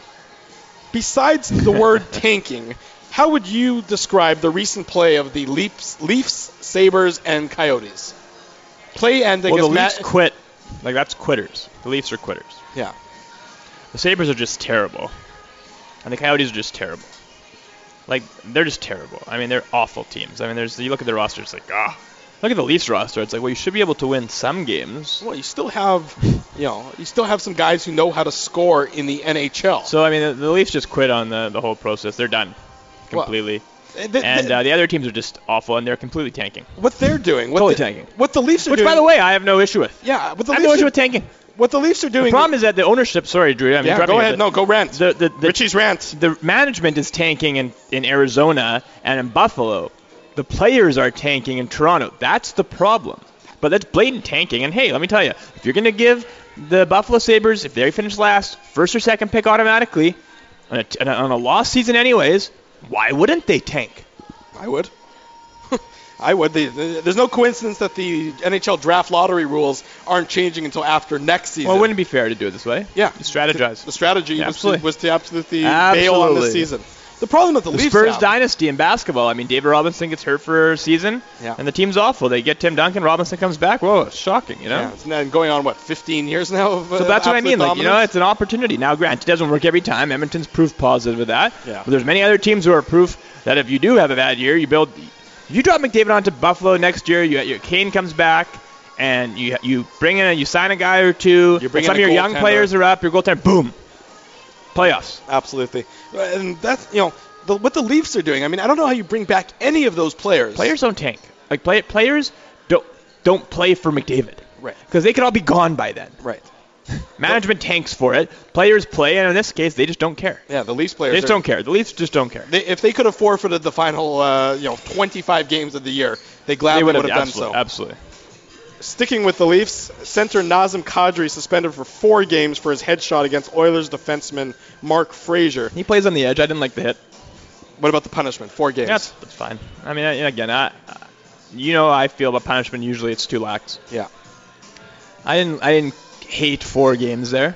Besides the word tanking, how would you describe the recent play of the Leafs, Leafs Sabres, and Coyotes? Play and I well, guess the Leafs Matt, quit. Like, that's quitters. The Leafs are quitters. Yeah. The Sabres are just terrible. And the Coyotes are just terrible. Like, they're just terrible. I mean, they're awful teams. I mean, there's you look at the roster, it's like, ah. Look at the Leafs roster. It's like, well, you should be able to win some games. Well, you still have, you know, you still have some guys who know how to score in the N H L. So, I mean, the, the Leafs just quit on the, the whole process. They're done completely. Well, the, and the, uh, the other teams are just awful, and they're completely tanking. What they're doing. What totally the, tanking. What the Leafs are Which, doing. Which, by the way, I have no issue with. Yeah, what the I have Leafs no issue are, with tanking. What the Leafs are doing. The problem is that the ownership, sorry, Drew, I'm yeah, interrupting go you, ahead. The, no, go rant. The, the, the, Richie's rant. The management is tanking in, in Arizona and in Buffalo. The players are tanking in Toronto. That's the problem. But that's blatant tanking. And, hey, let me tell you, if you're going to give the Buffalo Sabres, if they finish last, first or second pick automatically, on a, on a lost season anyways, why wouldn't they tank? I would. I would. They, they, there's no coincidence that the N H L draft lottery rules aren't changing until after next season. Well, it wouldn't be fair to do it this way. Yeah. You strategize. The, the strategy yeah, was, absolutely. to, was to absolutely, absolutely bail on this season. The problem with the, the Leafs Spurs now, dynasty in basketball. I mean, David Robinson gets hurt for a season, yeah. and the team's awful. They get Tim Duncan, Robinson comes back. Whoa, it's shocking, you know? Yeah, it's now going on, what, fifteen years now? Of, so uh, that's what I mean. dominance? Like, you know, it's an opportunity. Now, granted, it doesn't work every time. Edmonton's proof positive of that. Yeah. But there's many other teams who are proof that if you do have a bad year, you build. If you drop McDavid onto Buffalo next year, you, your Kane comes back, and you you bring in, a, you sign a guy or two. You bring some in of a your young goaltender. players are up. Your goaltender, boom, playoffs. Absolutely, and that's you know the, what the Leafs are doing. I mean, I don't know how you bring back any of those players. Players don't tank. Like play, players don't don't play for McDavid, right? Because they could all be gone by then, right? Management tanks for it. Players play, and in this case, they just don't care. Yeah, the Leafs players They just are, don't care. The Leafs just don't care. They, if they could have forfeited the final, uh, you know, twenty-five games of the year, they gladly They would would have, have done so. Absolutely. Sticking with the Leafs, center Nazem Kadri suspended for four games for his headshot against Oilers defenseman Mark Frazier. He plays on the edge. I didn't like the hit. What about the punishment? Four games. Yeah, that's, that's fine. I mean, I, again, I, you know how I feel about punishment. Usually it's two lax. Yeah. I didn't I didn't hate four games there.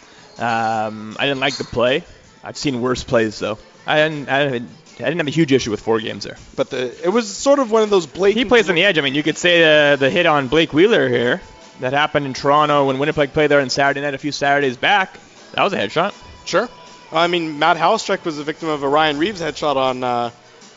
Um, I didn't like the play. I've seen worse plays, though. I didn't, I didn't I didn't have a huge issue with four games there. But the it was sort of one of those blatant... He plays on the edge. I mean, you could say the, the hit on Blake Wheeler here that happened in Toronto when Winnipeg played there on Saturday night a few Saturdays back. That was a headshot. Sure. I mean, Matt Halstreck was a victim of a Ryan Reeves headshot on uh,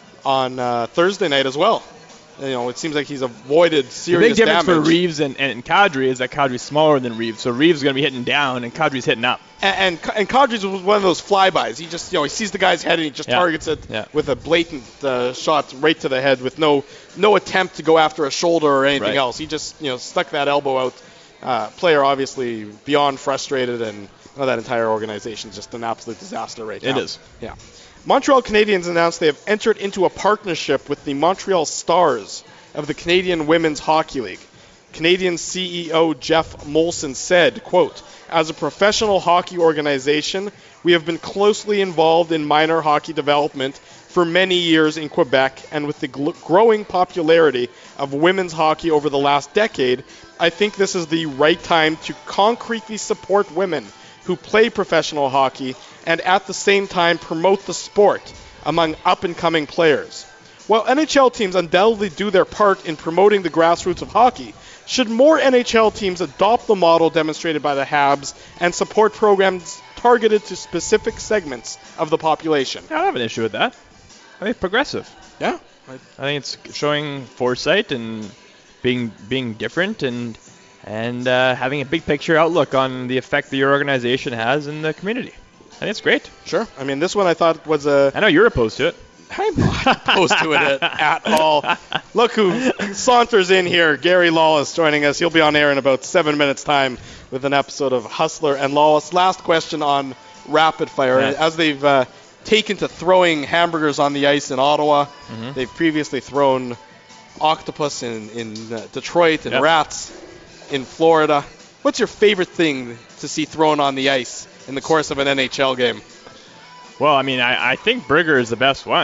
on uh, Thursday night as well. You know, it seems like he's avoided serious damage. The big difference damage. for Reeves and, and Kadri is that Kadri's smaller than Reeves, so Reeves is going to be hitting down and Kadri's hitting up. And and, and Kadri's was one of those flybys. He just, you know, he sees the guy's head and he just yeah. targets it yeah. with a blatant uh, shot right to the head with no no attempt to go after a shoulder or anything right. else. He just, you know, stuck that elbow out. Uh, player obviously beyond frustrated, and well, that entire organization is just an absolute disaster right now. It is. Yeah. Montreal Canadiens announced they have entered into a partnership with the Montreal Stars of the Canadian Women's Hockey League. Canadian C E O Jeff Molson said, quote, "As a professional hockey organization, we have been closely involved in minor hockey development for many years in Quebec, and with the gl- growing popularity of women's hockey over the last decade, I think this is the right time to concretely support women who play professional hockey and at the same time promote the sport among up-and-coming players. While N H L teams undoubtedly do their part in promoting the grassroots of hockey, should more N H L teams adopt the model demonstrated by the Habs and support programs targeted to specific segments of the population?" I don't have an issue with that. I think it's progressive. Yeah. I think it's showing foresight and being being different and and uh, having a big picture outlook on the effect that your organization has in the community. I think it's great. Sure. I mean, this one I thought was a... I know you're opposed to it. I'm not opposed to it at all. Look who saunters in here. Gary Lawless joining us. He'll be on air in about seven minutes' time with an episode of Hustler and Lawless. Last question on Rapid Fire. Yeah. As they've uh, taken to throwing hamburgers on the ice in Ottawa, mm-hmm. they've previously thrown octopus in, in uh, Detroit and yep. rats in Florida. What's your favorite thing to see thrown on the ice in the course of an N H L game? Well, I mean, I, I think burger is the best one.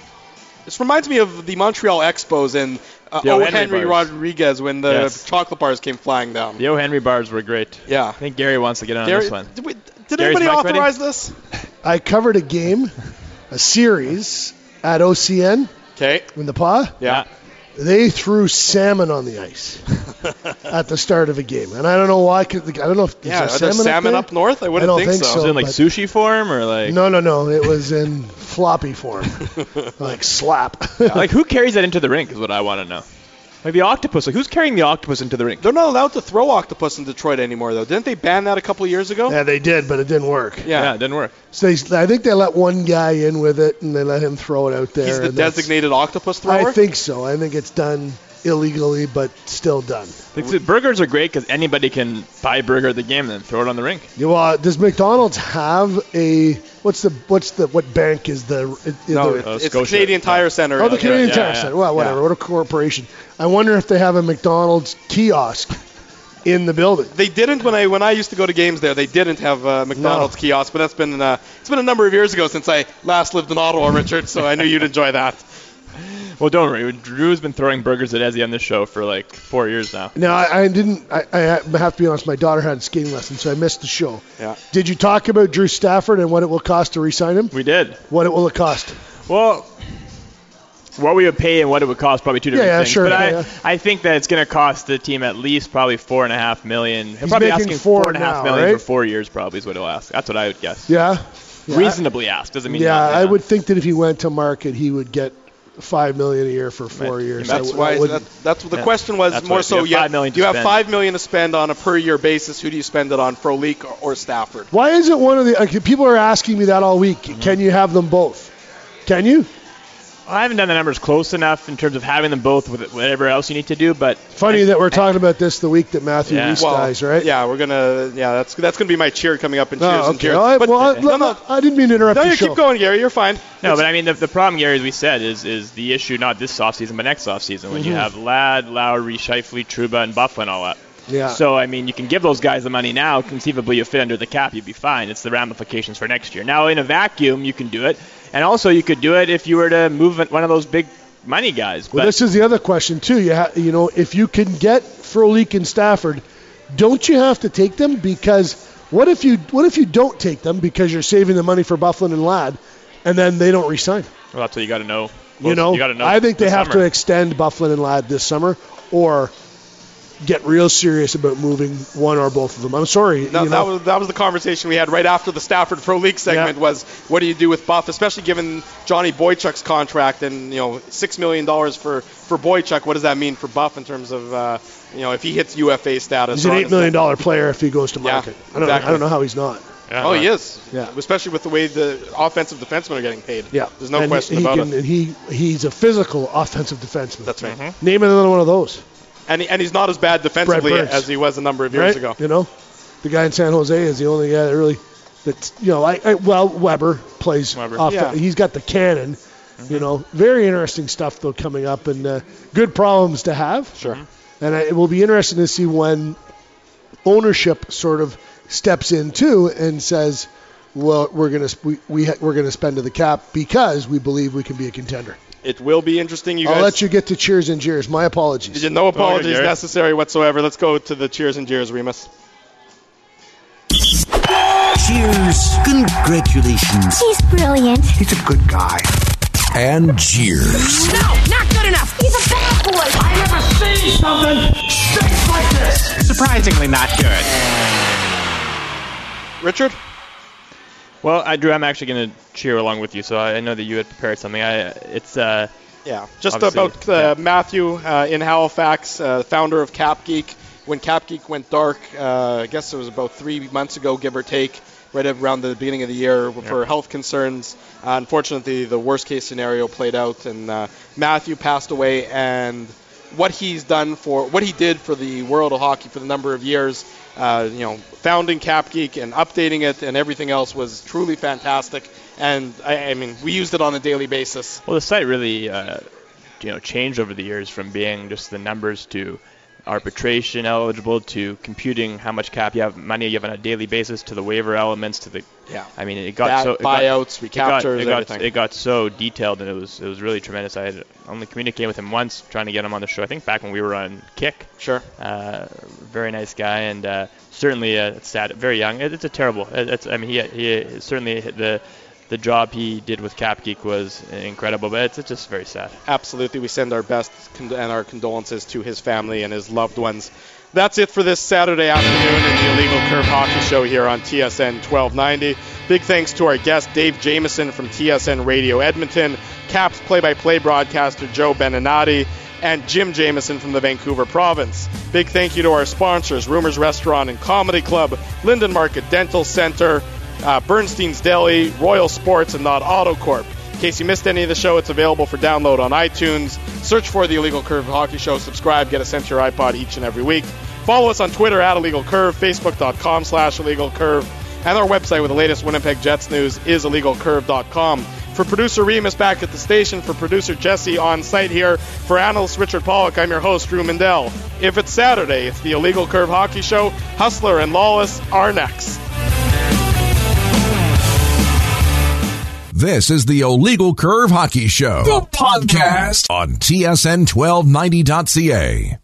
This reminds me of the Montreal Expos and uh, O. O. Henry, Henry bars. Rodriguez when the Yes. chocolate bars came flying down. The O. Henry bars were great. Yeah. I think Gary wants to get on Gary, this one. Did, we, did Gary's anybody mic ready? authorize this? I covered a game, a series at O C N Okay. in the P A. Yeah. They threw salmon on the ice at the start of a game, and I don't know why. I don't know if Yeah, there's are there salmon, salmon up, up north? I wouldn't I don't think, think so. so. Was it in like but- sushi form or like? No, no, no. It was in floppy form, like slap. Like who carries that into the rink is what I want to know. Like the octopus. Like who's carrying the octopus into the rink? They're not allowed to throw octopus in Detroit anymore, though. Didn't they ban that a couple of years ago? Yeah, they did, but it didn't work. Yeah. Yeah, it didn't work. So they, I think they let one guy in with it, and they let him throw it out there. He's the and that's- designated octopus thrower? I think so. I think it's done illegally, but still done. Like, the burgers are great because anybody can buy a burger at the game and then throw it on the rink. Yeah, well, does McDonald's have a what's the what's the what bank is the? Is No, there- it's, Oh, it's the Scotia. Canadian Tire Center. oh, the out Canadian there. Tire yeah, Center. yeah. Well, whatever. Yeah. What a corporation. I wonder if they have a McDonald's kiosk in the building. They didn't when I when I used to go to games there. They didn't have a McDonald's No. kiosk, but that's been uh, it's been a number of years ago since I last lived in Ottawa, Richard. So I knew you'd enjoy that. Well, don't worry. Drew's been throwing burgers at Ezzy on this show for like four years now. Now, I, I didn't. I, I have to be honest. My daughter had a skating lesson, so I missed the show. Yeah. Did you talk about Drew Stafford and what it will cost to re-sign him? We did. What it will it cost? Well, what we would pay and what it would cost, probably two different Yeah, yeah, things. sure, But yeah, I, yeah. I think that it's going to cost the team at least probably four and a half million. He'll He's probably making asking four four and a half now, million right? for four years, probably is what he'll ask. That's what I would guess. Yeah. yeah Reasonably asked doesn't mean. Yeah, not, I would think that if he went to market, he would get five million a year for four Right. years. That's I, why I wouldn't- that, that's what the Yeah. question was That's more what- so. you have five million to do you have spend. five million to spend on a per year basis? Who do you spend it on, Frolik or, or Stafford? Why is it one of the like, people are asking me that all week? Can you have them both? Can you? I haven't done the numbers close enough in terms of having them both with whatever else you need to do, but funny I, that we're talking about this the week that Matthew Yeah. Reese Well, dies, right? Yeah, we're gonna. Yeah, that's that's gonna be my cheer coming up in cheers Oh, and okay. cheers. All right, But well, I, no, no, I didn't mean to interrupt no, your you show. keep going, Gary. You're fine. No, but I mean, the, the problem, Gary, as we said, is is the issue not this offseason, but next offseason when Mm-hmm. you have Ladd, Lowry, Scheifele, Trouba, and Bufflin all up. Yeah. So, I mean, you can give those guys the money now. Conceivably, you fit under the cap, you'd be fine. It's the ramifications for next year. Now, in a vacuum, you can do it. And also, you could do it if you were to move one of those big money guys. Well, but this is the other question too. You ha- you know, if you can get Frolik and Stafford, don't you have to take them? Because what if you what if you don't take them because you're saving the money for Bufflin and Ladd, and then they don't re-sign? Well, that's what you got to know. You Well, know, you gotta know I think they this have summer. to extend Bufflin and Ladd this summer, or get real serious about moving one or both of them. I'm sorry. No, you that know, was that was the conversation we had right after the Stafford Pro League segment. Yeah. Was what do you do with Buff, especially given Johnny Boychuk's contract and you know six million dollars for for Boychuk. What does that mean for Buff in terms of uh, you know if he hits U F A status? he's an or eight million dollar player if he goes to Yeah, market. I don't know, exactly. I don't know how he's not. Yeah, Oh, he is. Yeah. Especially with the way the offensive defensemen are getting paid. Yeah, There's no and question he, he about can, it. And he he's a physical offensive defenseman. That's right. Mm-hmm. Name another one of those. And he, and he's not as bad defensively Brett Burns. as he was a number of years Right? ago. You know, the guy in San Jose is the only guy that really, that's you know, I, I well Weber plays Weber. off. Yeah. The, he's got the cannon. You know, very interesting stuff though coming up, and uh, good problems to have. Sure. And I, it will be interesting to see when ownership sort of steps in too and says, well, we're gonna sp- we, we ha- we're gonna spend to the cap because we believe we can be a contender. It will be interesting. You I'll guys, let you get to cheers and jeers. My apologies. no apologies Gary. necessary whatsoever. Let's go to the cheers and jeers, Remus. Cheers. Congratulations. He's brilliant. He's a good guy. And cheers. No, not good enough. He's a bad boy. I never seen something stinks like this. Surprisingly not good. Richard? Well, I, Drew, I'm actually going to cheer along with you, so I, I know that you had prepared something. I, it's uh, Yeah, just Obviously, about uh, yeah. Matthew uh, in Halifax, uh, founder of Cap Geek. When Cap Geek went dark, uh, I guess it was about three months ago, give or take, right around the beginning of the year for Yeah. health concerns. Uh, unfortunately, the worst case scenario played out, and uh, Matthew passed away. And what he's done for, what he did for the world of hockey for the number of years, uh, you know, founding Cap Geek and updating it and everything else was truly fantastic. And I, I mean, we used it on a daily basis. well, the site really, uh, you know, changed over the years from being just the numbers to arbitration eligible to computing how much cap you have, money you have on a daily basis to the waiver elements to the. Yeah. I mean, it got Buy- so it got- buyouts, it got, recaptures, it got, everything. it got so detailed, and it was it was really tremendous. I had only communicated with him once, trying to get him on the show. I think back when we were on Kick. Sure. Uh, very nice guy, and uh, certainly uh, it's sad. Very young. It, it's a terrible. It, it's. I mean, he he certainly the the job he did with Cap Geek was incredible, but it's, it's just very sad. Absolutely. We send our best con- and our condolences to his family and his loved ones. That's it for this Saturday afternoon in the Illegal Curve Hockey Show here on T S N twelve ninety. Big thanks to our guest, Dave Jameson from T S N Radio Edmonton, Caps play-by-play broadcaster Joe Beninati, and Jim Jameson from the Vancouver Province. Big thank you to our sponsors, Rumors Restaurant and Comedy Club, Linden Market Dental Center, uh, Bernstein's Deli, Royal Sports, and Not Auto Corp. In case you missed any of the show, it's available for download on iTunes. Search for the Illegal Curve Hockey Show. Subscribe. Get us sent to your iPod each and every week. Follow us on Twitter at Illegal Curve, Facebook.com slash Illegal Curve, and our website with the latest Winnipeg Jets news is illegal curve dot com. For producer Remus back at the station, for producer Jesse on site here, for analyst Richard Pollock, I'm your host, Drew Mindell. If it's Saturday, it's the Illegal Curve Hockey Show. Hustler and Lawless are next. This is the Illegal Curve Hockey Show, the podcast on T S N twelve ninety dot C A.